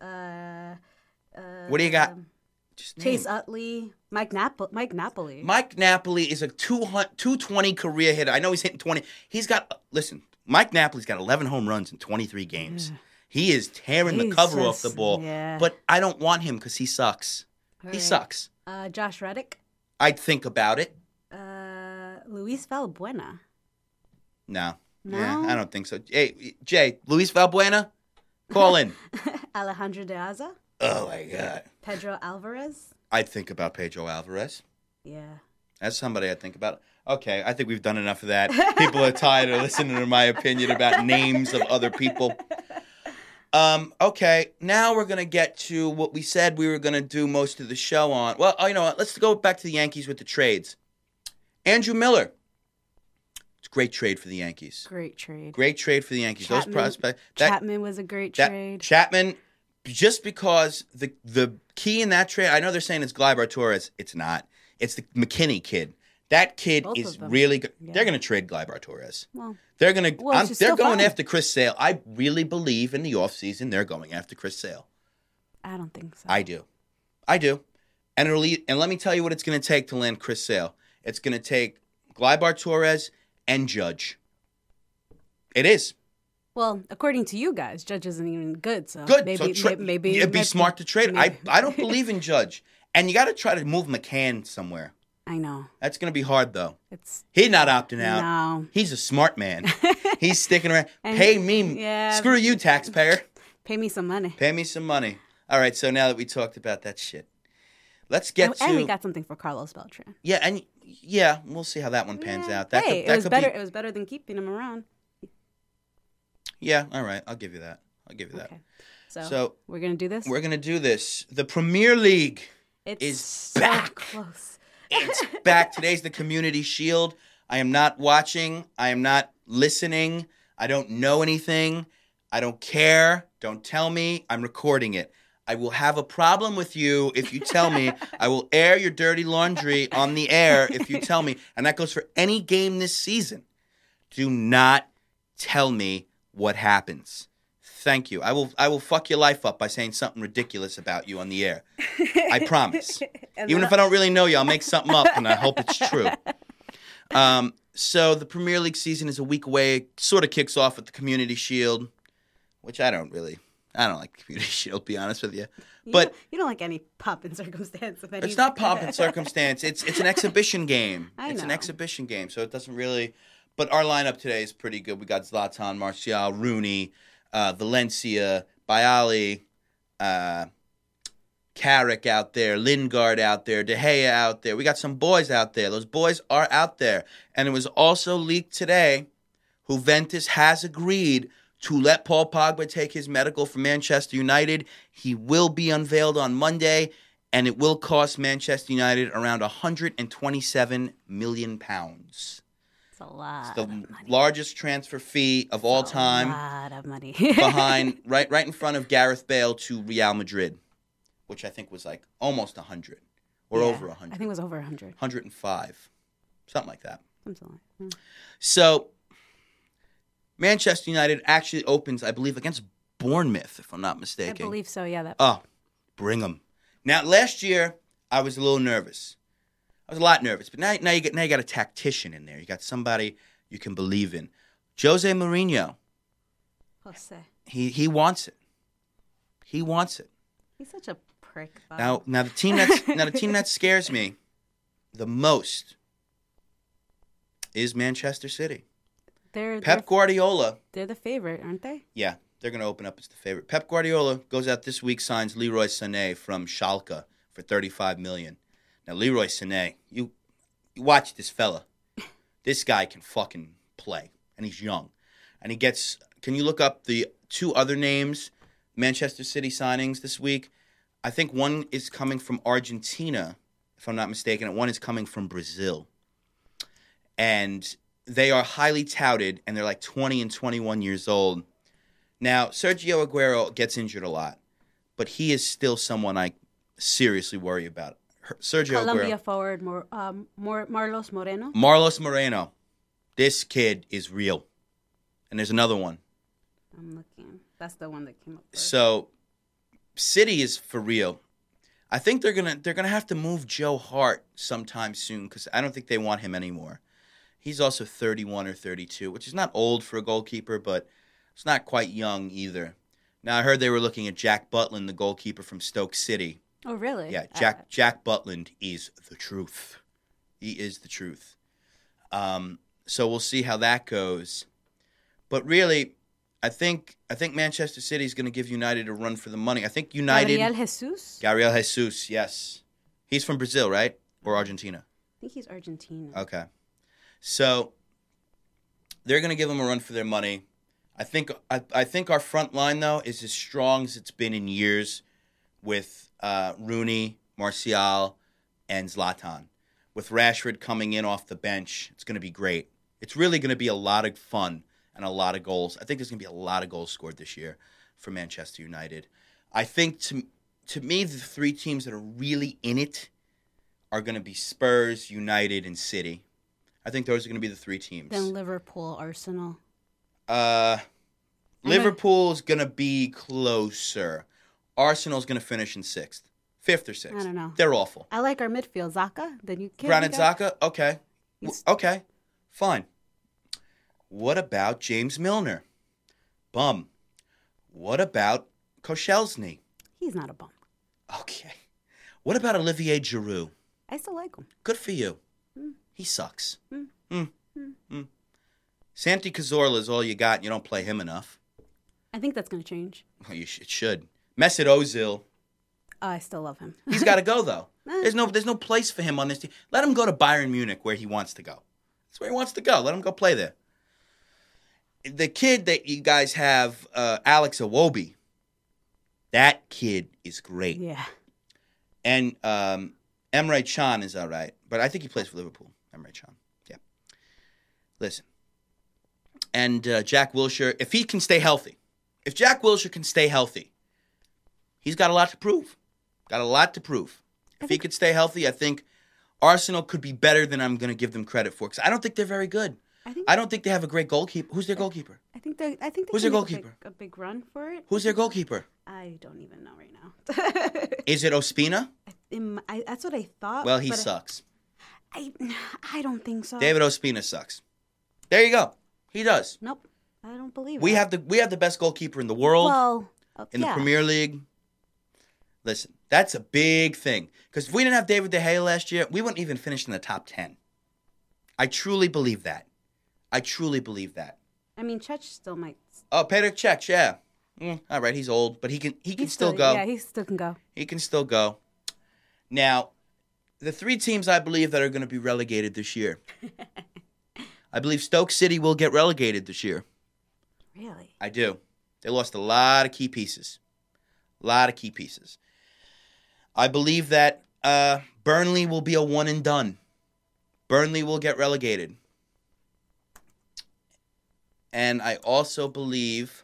What do you got? Chase Utley. Mike Napoli. Mike Napoli is a 220 career hitter. I know he's hitting 20. Listen, Mike Napoli's got 11 home runs in 23 games. He is tearing the cover off the ball. Yeah. But I don't want him because he sucks. He sucks. Josh Reddick. I'd think about it. Luis Valbuena. No. No? Yeah, I don't think so. Hey, Jay, Luis Valbuena, call in. Alejandro De Aza. Oh, my God. Pedro Alvarez. I'd think about Pedro Alvarez. Yeah. That's somebody I'd think about. Okay, I think we've done enough of that. People are tired of listening to my opinion about names of other people. Okay, now we're going to get to what we said we were going to do most of the show on. Well, you know what? Let's go back to the Yankees with the trades. Andrew Miller. It's a great trade for the Yankees. Great trade. Great trade for the Yankees. Chapman, those prospects. Chapman was a great trade. Chapman, just because the key in that trade, I know they're saying it's Gleyber Torres. It's not. It's the McKinney kid. That kid Both is of them. really good. Yeah. They're going to trade Gleyber Torres. Well, They're going Well, to. she's They're still going fine. after Chris Sale. I really believe in the offseason they're going after Chris Sale. I don't think so. I do. And let me tell you what it's going to take to land Chris Sale. It's going to take Gleyber Torres and Judge. It is. Well, according to you guys, Judge isn't even good. So Good. maybe So maybe it'd be smart to trade. maybe. I don't believe in Judge. And you got to try to move McCann somewhere. I know. That's going to be hard, though. It's He's not opting out. no. He's a smart man. He's sticking around. And- Pay me. yeah. Screw you, taxpayer. Pay me some money. Pay me some money. All right, so now that we talked about that shit, let's get to... And we got something for Carlos Beltran. Yeah, we'll see how that one pans out. That Hey, could, it was could better. Be, It was better than keeping him around. yeah, all right, I'll give you that. Okay. So, So, we're gonna do this. We're going to do this. The Premier League It's is so back. close. It's back. Today's the Community Shield. I am not watching. I am not listening. I don't know anything. I don't care. Don't tell me. I'm recording it. I will have a problem with you if you tell me. I will air your dirty laundry on the air if you tell me. And that goes for any game this season. Do not tell me what happens. Thank you. I will fuck your life up by saying something ridiculous about you on the air. I promise. Even if I don't really know you, I'll make something up, and I hope it's true. So the Premier League season is a week away. It sort of kicks off with the Community Shield, which I don't like the Community Shield, to be honest with you. But you don't like any pomp and circumstance of any. it's not pomp and circumstance. It's an exhibition game. It's an know. exhibition game, so it doesn't really. But our lineup today is pretty good. We got Zlatan, Martial, Rooney, Valencia, Bialy, Carrick out there, Lingard out there, De Gea out there. We got some boys out there. Those boys are out there. And it was also leaked today Juventus has agreed to let Paul Pogba take his medical from Manchester United. He will be unveiled on Monday, and it will cost Manchester United around £127 million. It's a lot. The of money. largest transfer fee of all time, A lot of money. behind right in front of Gareth Bale to Real Madrid, which I think was like almost 100 or Yeah, over 100. I think it was over 100. 105, something like that. Something like. So Manchester United actually opens, I believe, against Bournemouth, if I'm not I mistaken. believe so. Yeah. That. Oh, bring them. Now, last year I was a little nervous. I was a lot nervous, but now you got a tactician in there. You got somebody you can believe in. Jose Mourinho. Jose. He wants it. He wants it. He's such a prick. Bob. Now the team that scares me the most is Manchester City. Pep Guardiola. They're the favorite, aren't they? Yeah, they're going to open up as the favorite. Pep Guardiola goes out this week, signs Leroy Sané from Schalke for $35 million. Now, Leroy Sané, you watch this fella. This guy can fucking play, and he's young. And he gets. Can you look up the two other names, Manchester City signings this week? I think one is coming from Argentina, if I'm not mistaken, and one is coming from Brazil. And they are highly touted, and they're like 20 and 21 years old. Now, Sergio Aguero gets injured a lot, but he is still someone I seriously worry about. Sergio Colombia Aguero. forward, Marlos Moreno. Marlos Moreno. This kid is real. And there's another one. I'm looking. That's the one that came up first. So, City is for real. I think they're gonna have to move Joe Hart sometime soon because I don't think they want him anymore. He's also 31 or 32, which is not old for a goalkeeper, but it's not quite young either. Now, I heard they were looking at Jack Butland, the goalkeeper from Stoke City. Oh, really? Yeah, Jack Butland is the truth. He is the truth. So we'll see how that goes. But really, I think Manchester City is going to give United a run for the money. I think United... Gabriel Jesus, yes. He's from Brazil, right? Or Argentina? I think he's Argentina. Okay. So they're going to give him a run for their money. I think our front line, though, is as strong as it's been in years with Rooney, Martial, and Zlatan. With Rashford coming in off the bench, it's going to be great. It's really going to be a lot of fun and a lot of goals. I think there's going to be a lot of goals scored this year for Manchester United. I think, to me, the three teams that are really in it are going to be Spurs, United, and City. I think those are going to be the 3 teams. Then Liverpool, Arsenal. Liverpool's going to be closer. Arsenal's going to finish in 6th. 5th or 6th. I don't know. They're awful. I like our midfield. Zaka, then you can. Granit Xhaka? Okay. Okay. Fine. What about James Milner? Bum. What about Koscielny? He's not a bum. Okay. What about Olivier Giroud? I still like him. Good for you. He sucks. Santi Cazorla is all you got, and you don't play him enough. I think that's going to change. Well, it should. Mesut Ozil. I still love him. He's got to go, though. There's no place for him on this team. Let him go to Bayern Munich where he wants to go. That's where he wants to go. Let him go play there. The kid that you guys have, Alex Iwobi, that kid is great. Yeah. And Emre Can is all right, but I think he plays for Liverpool. Emre Can. Yeah. Listen. And Jack Wilshere, if he can stay healthy, if Jack Wilshere can stay healthy, he's got a lot to prove. If he could stay healthy, I think Arsenal could be better than I'm going to give them credit for, because I don't think they're very good. I don't think they have a great goalkeeper. Who's their goalkeeper? I think they Who's their goalkeeper? A big run for it. Who's their goalkeeper? I don't even know right now. Is it Ospina? That's what I thought. Well, he sucks. I don't think so. David Ospina sucks. There you go. He does. Nope. I don't believe We that. have the best goalkeeper in the world. Well, in the Premier League. Listen, that's a big thing. Because if we didn't have David De Gea last year, we wouldn't even finish in the top 10. I truly believe that. I mean, Cech still might. Oh, Petr Cech, yeah. All right, he's old, but he can still go. Yeah, he still can go. He can still go. Now, the 3 teams I believe that are going to be relegated this year. I believe Stoke City will get relegated this year. Really? I do. They lost a lot of key pieces. I believe that Burnley will be a one and done. Burnley will get relegated. And I also believe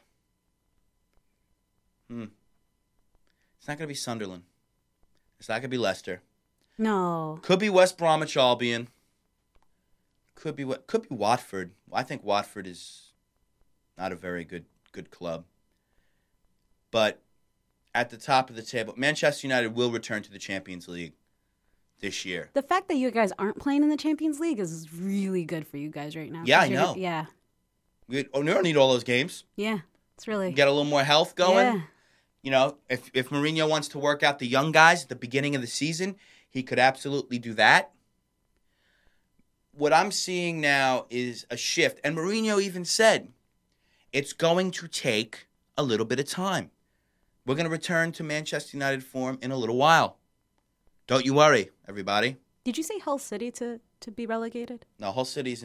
it's not going to be Sunderland. It's not going to be Leicester. No. Could be West Bromwich Albion. Could be Watford. I think Watford is not a very good club. But at the top of the table, Manchester United will return to the Champions League this year. The fact that you guys aren't playing in the Champions League is really good for you guys right now. Yeah, I know. Yeah. We don't need all those games. Yeah, it's really. Get a little more health going. Yeah. You know, if Mourinho wants to work out the young guys at the beginning of the season, he could absolutely do that. What I'm seeing now is a shift. And Mourinho even said, it's going to take a little bit of time. We're going to return to Manchester United form in a little while. Don't you worry, everybody. Did you say Hull City to be relegated? No, Hull City's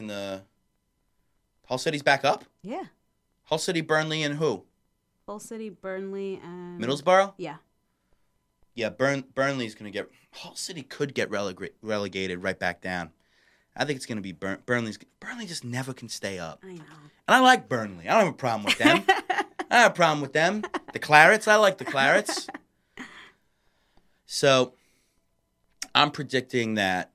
back up? Yeah. Hull City, Burnley, and who? Hull City, Burnley, and... Middlesbrough? Yeah. Yeah, Burnley's going to get... Hull City could get relegated right back down. I think it's going to be Burnley just never can stay up. I know. And I like Burnley. I don't have a problem with them. I have a problem with them. The Clarets, I like the Clarets. So, I'm predicting that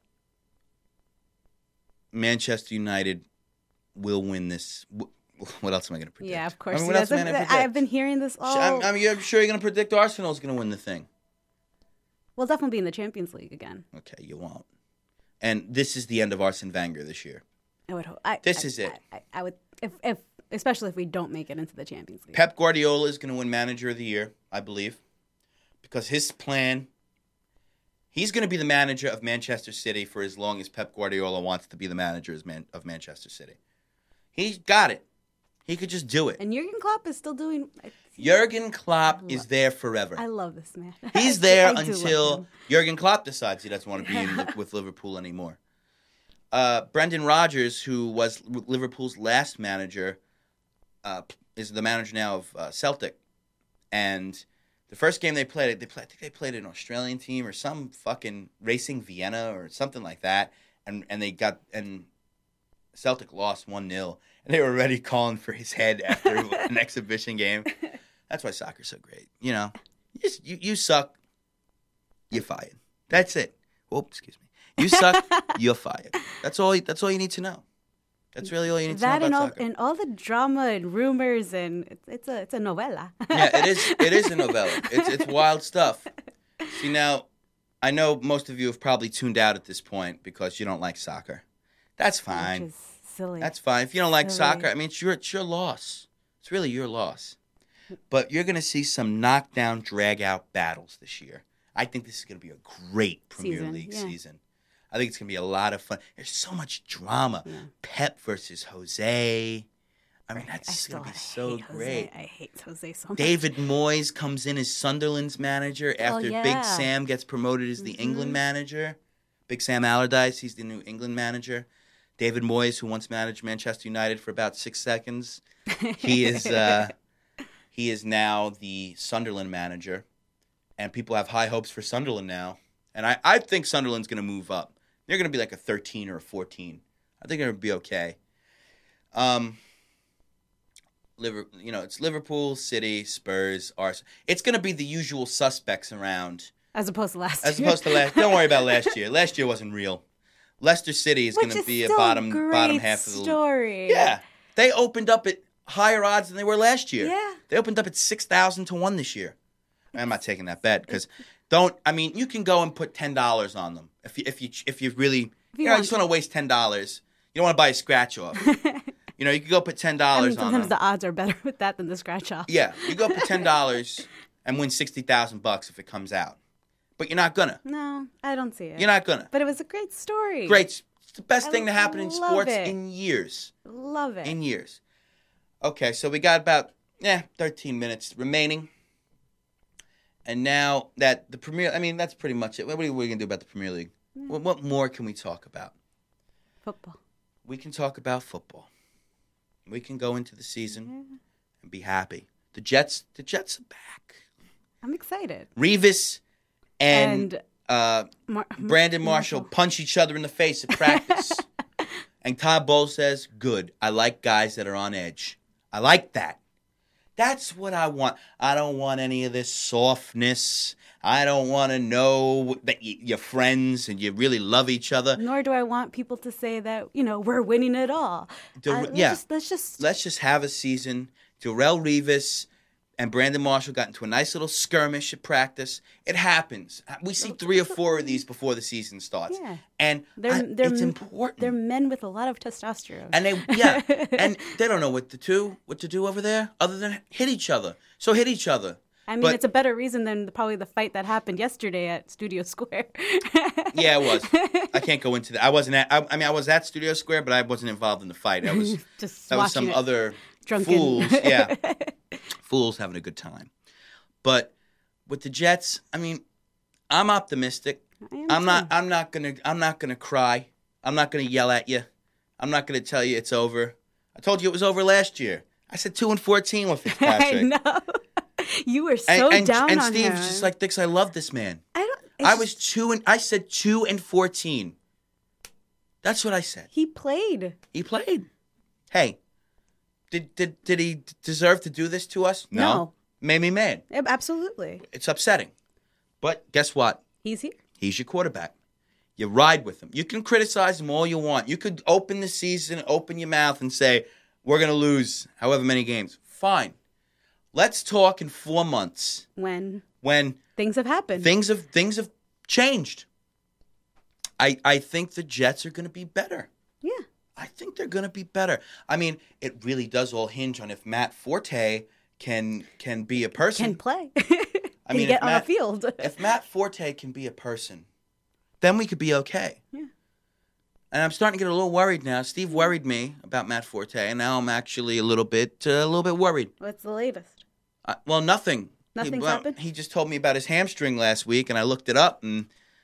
Manchester United will win this. What else am I going to predict? Yeah, of course. I mean, what else am I going to predict? I've been hearing this all... I'm sure you're going to predict Arsenal's going to win the thing. We'll definitely be in the Champions League again. Okay, you won't. And this is the end of Arsene Wenger this year. I would hope. This is it. I would, if especially if we don't make it into the Champions League. Pep Guardiola is going to win Manager of the Year, I believe, because his plan. He's going to be the manager of Manchester City for as long as Pep Guardiola wants to be the manager of Manchester City. He's got it. He could just do it. And Jurgen Klopp is still doing... Jurgen Klopp is there forever. I love this man. He's there until Jurgen Klopp decides he doesn't want to be with Liverpool anymore. Brendan Rodgers, who was Liverpool's last manager, is the manager now of Celtic. And the first game they played, I think they played an Australian team or some fucking Racing Vienna or something like that. And Celtic lost 1-0. And they were already calling for his head after an exhibition game. That's why soccer's so great. You know, you suck, you're fired. That's it. Oh, excuse me. You suck, you're fired. That's all you need to know. That's really all you need to know about soccer. And all the drama and rumors, and it's a novela. Yeah, it is a novella. It's wild stuff. See, now, I know most of you have probably tuned out at this point because you don't like soccer. That's fine. Which is silly. That's fine. If you don't like soccer, I mean, it's your loss. It's really your loss. But you're going to see some knockdown, drag-out battles this year. I think this is going to be a great Premier League season. I think it's going to be a lot of fun. There's so much drama. Yeah. Pep versus Jose. I mean, that's going to be so great. I hate Jose so much. David Moyes comes in as Sunderland's manager after Big Sam gets promoted as the England manager. Big Sam Allardyce, he's the new England manager. David Moyes, who once managed Manchester United for about 6 seconds, he is now the Sunderland manager. And people have high hopes for Sunderland now. And I think Sunderland's going to move up. They're going to be like a 13 or a 14. I think they're going to be okay. It's Liverpool, City, Spurs, Arsenal. It's going to be the usual suspects around. As opposed to last year. Don't worry about last year. Last year wasn't real. Leicester City is going to be a bottom half of the league. Yeah. They opened up at higher odds than they were last year. Yeah. They opened up at 6,000 to 1 this year. I'm not taking that bet because you can go and put $10 on them if you really just want to waste $10. You don't want to buy a scratch off. You can go put $10 on them. Sometimes the odds are better with that than the scratch off. Yeah, you go put $10 and win $60,000 if it comes out. But you're not gonna. No, I don't see it. You're not gonna. But it was a great story. Great. It's the best thing to happen in sports in years. Love it. In years. Okay, so we got about 13 minutes remaining. And now that the Premier, that's pretty much it. What are we going to do about the Premier League? Yeah. What more can we talk about? Football. We can talk about football. We can go into the season and be happy. The Jets are back. I'm excited. Revis and Brandon Marshall punch each other in the face at practice. And Todd Bowles says, good. I like guys that are on edge. I like that. That's what I want. I don't want any of this softness. I don't want to know that you're friends and you really love each other. Nor do I want people to say that, we're winning it all. Let's just have a season. Darrelle Revis and Brandon Marshall got into a nice little skirmish at practice. It happens. We see 3 or 4 of these before the season starts. Yeah. And it's important. They're men with a lot of testosterone. And they don't know what to do over there other than hit each other. So hit each other. It's a better reason than probably the fight that happened yesterday at Studio Square. Yeah, it was. I can't go into that. I was at Studio Square, but I wasn't involved in the fight. That was some other drunken fools. Yeah. Fools having a good time. But with the Jets, I'm optimistic. I'm not gonna cry. I'm not gonna yell at you. I'm not gonna tell you it's over. I told you it was over last year. I said 2-14 with Fitzpatrick. I know. You were so down on him. And Steve was just like, Dix, I love this man. I said 2-14. That's what I said. He played. Hey. Did he deserve to do this to us? No. Made me mad. Absolutely. It's upsetting. But guess what? He's here. He's your quarterback. You ride with him. You can criticize him all you want. You could open the season, open your mouth and say, we're going to lose however many games. Fine. Let's talk in 4 months. When things have happened. Things have changed. I think the Jets are going to be better. Yeah. I think they're going to be better. It really does all hinge on if Matt Forte can be a person. Can play. Can get on the field. If Matt Forte can be a person, then we could be okay. Yeah. And I'm starting to get a little worried now. Steve worried me about Matt Forte, and now I'm actually a little bit worried. What's the latest? Nothing. Nothing's happened? He just told me about his hamstring last week, and I looked it up, and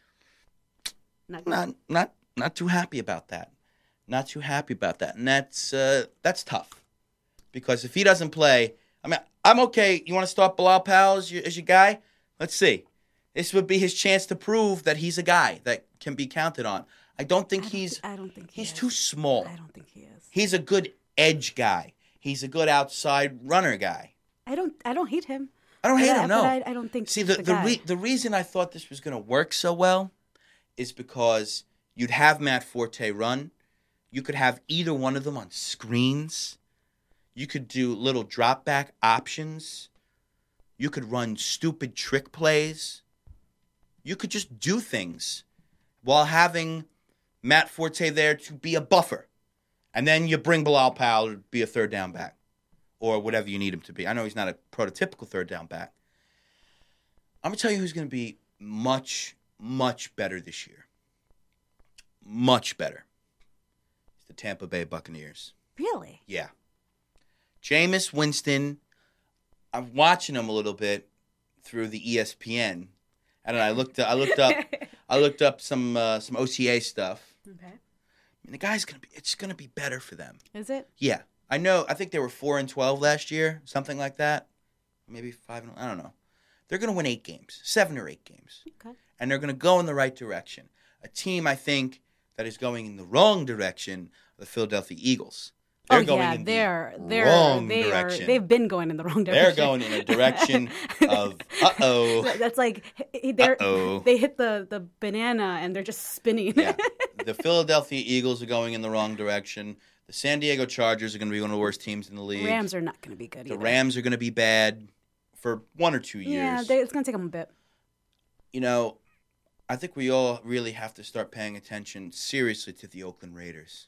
not too happy about that. Not too happy about that. And that's tough. Because if he doesn't play, I'm okay. You want to start Bilal Powell as your guy? Let's see. This would be his chance to prove that he's a guy that can be counted on. I don't think he's too small. I don't think he is. He's a good edge guy. He's a good outside runner guy. I don't hate him. I don't hate him, no. But I don't think the reason I thought this was going to work so well is because You'd have Matt Forte run. You could have either one of them on screens. You could do little drop back options. You could run stupid trick plays. You could just do things while having Matt Forte there to be a buffer. And then you bring Bilal Powell to be a third down back or whatever you need him to be. I know he's not a prototypical third down back. I'm going to tell you who's going to be much, much better this year. Much better. It's the Tampa Bay Buccaneers. Really? Yeah. Jameis Winston, I'm watching him a little bit through the ESPN. And I looked up some OTA stuff. Okay. I mean, the guy's it's gonna be better for them. Is it? Yeah. I know. I think they were 4-12 last year, something like that. Maybe 5. I don't know. They're gonna win 8 games, 7 or 8 games. Okay. And they're gonna go in the right direction. A team, I think, that is going in the wrong direction, the Philadelphia Eagles. They're going in the wrong direction. They've been going in the wrong direction. They're going in a direction of That's like they hit the banana and they're just spinning. Yeah. The Philadelphia Eagles are going in the wrong direction. The San Diego Chargers are going to be one of the worst teams in the league. Rams are not going to be good either. The Rams are going to be bad for 1 or 2 years. Yeah, it's going to take them a bit. You know, I think we all really have to start paying attention seriously to the Oakland Raiders.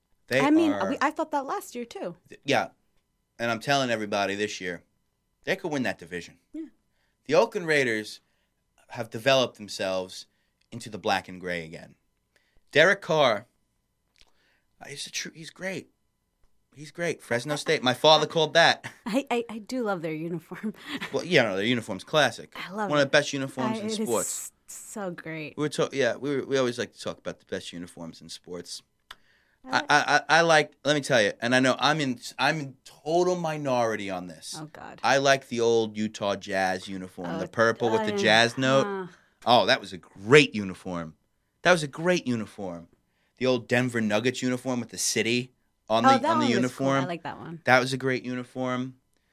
I thought that last year too. Yeah, and I'm telling everybody this year, they could win that division. Yeah. The Oakland Raiders have developed themselves into the black and gray again. Derek Carr, he's great. He's great. Fresno State. My father called that. I do love their uniform. Well, yeah, no, their uniform's classic. I love one of the best uniforms in it's sports. So great. We always like to talk about the best uniforms in sports. I like. Let me tell you, and I know I'm in total minority on this. Oh God. I like the old Utah Jazz uniform, the purple with the jazz note. Oh, that was a great uniform. The old Denver Nuggets uniform with the city on the uniform. Cool. I like that one. That was a great uniform.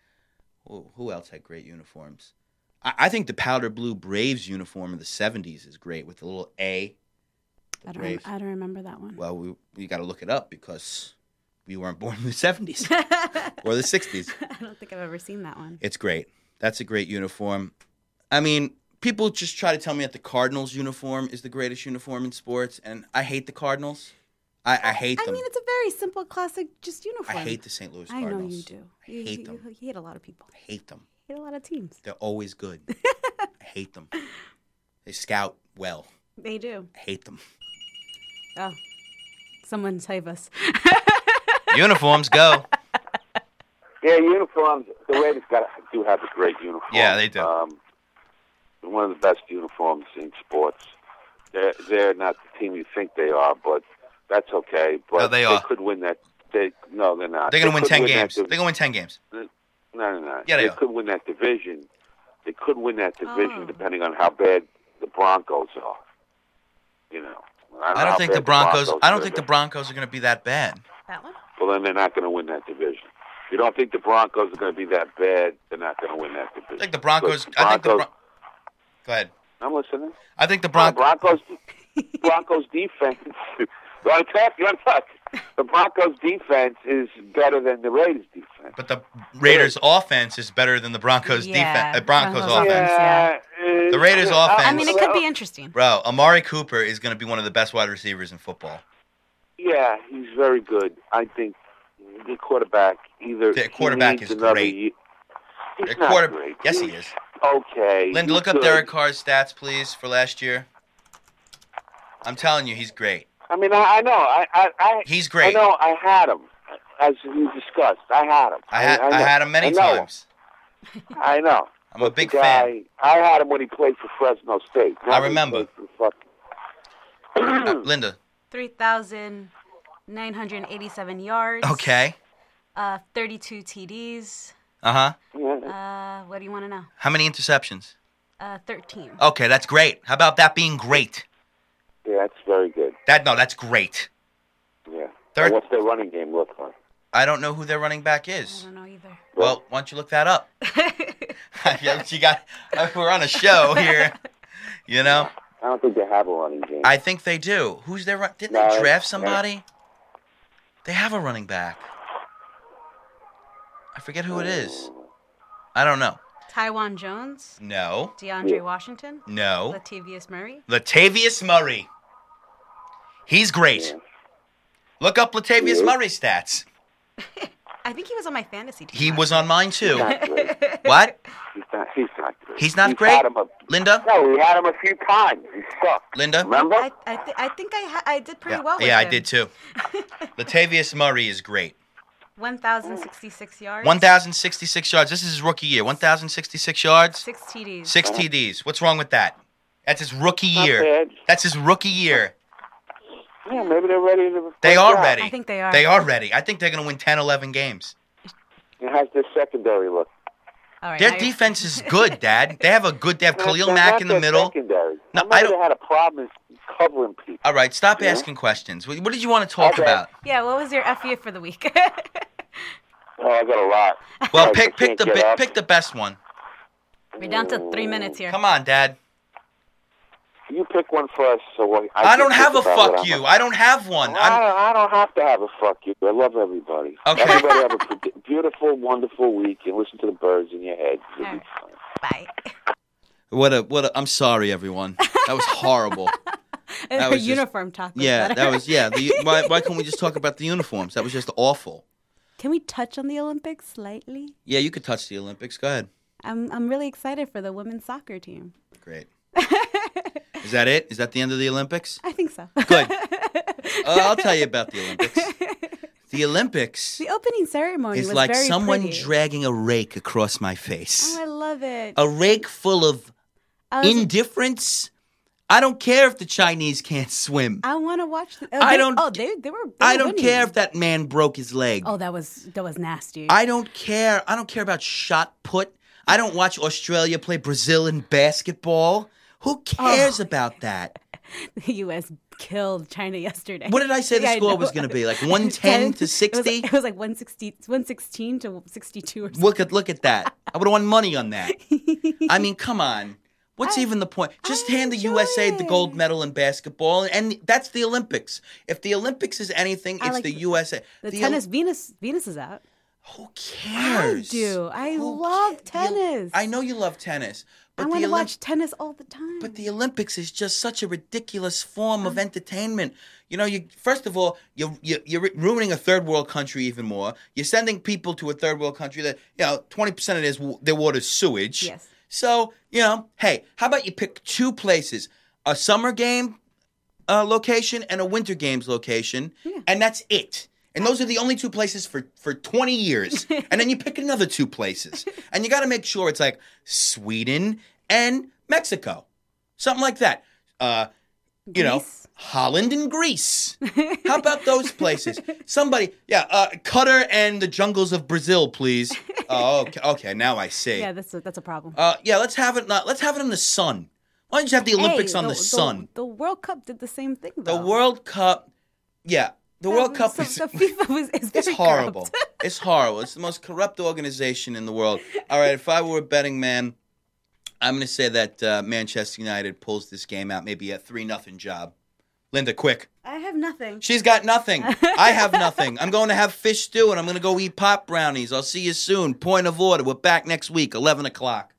Who else had great uniforms? I think the powder blue Braves uniform of the 70s is great with the little A. I don't remember that one. Well, we got to look it up because we weren't born in the 70s or the 60s. I don't think I've ever seen that one. It's great. That's a great uniform. I mean, people just try to tell me that the Cardinals uniform is the greatest uniform in sports, and I hate the Cardinals. I hate them. I mean, it's a very simple, classic, just uniform. I hate the St. Louis Cardinals. I know you do. I hate them. You hate a lot of people. I hate them. You hate a lot of teams. They're always good. I hate them. They scout well. They do. I hate them. Oh, someone save us. Uniforms, go. Yeah, uniforms. The Raiders do have a great uniform. Yeah, they do. One of the best uniforms in sports. They're not the team you think they are, but that's okay. But no, they are. They could win that. No, they're not. They're going to win 10 games. They're going to win 10 games. No. Yeah, they could win that division. They could win that division depending on how bad the Broncos are. You know. I don't think the Broncos. I don't think the Broncos are going to be that bad. That one? Well, then they're not going to win that division. If you don't think the Broncos are going to be that bad, they're not going to win that division. I think the Broncos. Go ahead. I'm listening. I think the Broncos defense. You want to talk? The Broncos defense is better than the Raiders defense. But the Raiders offense is better than the Broncos defense. Broncos offense. Yeah. The Raiders offense. I mean, it could be interesting. Bro, Amari Cooper is going to be one of the best wide receivers in football. Yeah, he's very good. I think the quarterback The quarterback is great. He's not great. Yes, he is. Okay. Linda, look up Derek Carr's stats, please, for last year. I'm telling you, he's great. I mean, I know. He's great. I know. I had him, as we discussed. I had him. I had him many times. I know. I'm a big fan. I had him when he played for Fresno State. I remember. Linda. 3,987 yards. Okay. 32 TDs. Uh-huh. What do you want to know? How many interceptions? 13. Okay, that's great. How about that being great? Yeah, that's very good. That's great. Yeah. What's their running game look like? I don't know who their running back is. I don't know either. Well, why don't you look that up? We're on a show here, you know. I don't think they have a running game. I think they do. Who's their didn't No, they draft somebody? They have a running back. I forget who it is. I don't know. Tywan Jones, No. DeAndre Washington, No. Latavius Murray. Latavius Murray. He's great. Yeah. Look up Latavius Murray's stats. I think he was on my fantasy team. He was on mine too. Not great. What? He's not great. He's not We've great? had him Linda? No, we had him a few times. He sucked. Linda? Remember? I think I did pretty well with Yeah, him. I did too. Latavius Murray is great. 1,066 yards. 1,066 yards. This is his rookie year. 1,066 yards. 6 TDs. 6 TDs. What's wrong with that? That's his rookie Not year. bad. That's his rookie year. Yeah, maybe they're ready to. They fight are out. ready. I think they are. They are ready. I think they're going to win 10, 11 games. It has their secondary look. All right, Their now defense is good, Dad. They have Khalil They're Mack not in the their middle. Secondary. No, I had a problem covering people. All right, stop Yeah. asking questions. What did you want to talk Okay. about? Yeah, what was your FU for the week? Oh, I got a lot. Well, I pick can't the get up. pick the best one. We're down to 3 minutes here. Come on, Dad. You pick one first. So I don't can have a think about what fuck I'm- you. I don't have one. I don't have to have a fuck you. I love everybody. Okay. Everybody have a beautiful, wonderful week and listen to the birds in your head. You'll be fine. Bye. What a I'm sorry, everyone. That was horrible. And That her was just- uniform talk was Yeah, better. that was why can't we just talk about the uniforms? That was just awful. Can we touch on the Olympics slightly? Yeah, you could touch the Olympics. Go ahead. I'm really excited for the women's soccer team. Great. Is that it? Is that the end of the Olympics? I think so. Good. I'll tell you about the Olympics. The Olympics The opening ceremony is was like very someone pretty. dragging a rake across my face. Oh, I love it. A rake full of I was- indifference. I don't care if the Chinese can't swim. I want to watch. I don't- They were. I don't winning. care if that man broke his leg. Oh, that was nasty. I don't care. I don't care about shot put. I don't watch Australia play Brazil in basketball. Who cares about that? The U.S. killed China yesterday. What did I say the Yeah, I score know. was going to be? Like 110 to 60? It was like 116 to 62 or something. Look at that. I would have won money on that. I mean, come on. What's even the point? Just hand the enjoy USA the it. gold medal in basketball, and that's the Olympics. If the Olympics is anything, I it's like the USA. The tennis, Venus is out. Who cares? I do. I Who love ca- tennis. I know you love tennis, but I the want to Olymp- watch tennis all the time. But the Olympics is just such a ridiculous form of entertainment. You know, first of all, you're ruining a third world country even more. You're sending people to a third world country that 20% of their water is sewage. Yes. So hey, how about you pick two places: a summer game location and a winter games location, and that's it. And those are the only two places for 20 years. And then you pick another two places. And you got to make sure it's like Sweden and Mexico. Something like that. Greece? Holland and Greece. How about those places? Somebody, Qatar and the jungles of Brazil, please. Oh, okay, now I see. Yeah, that's a problem. Let's have it. Let's have it in the sun. Why don't you have the Olympics on the sun? The World Cup did the same thing, though. The World Cup, the World Cup So is the FIFA is it's very horrible. corrupt. It's horrible. It's the most corrupt organization in the world. All right, if I were a betting man, I'm going to say that Manchester United pulls this game out, maybe a 3-0 job. Linda, quick. I have nothing. She's got nothing. I have nothing. I'm going to have fish stew, and I'm going to go eat pop brownies. I'll see you soon. Point of order. We're back next week, 11 o'clock.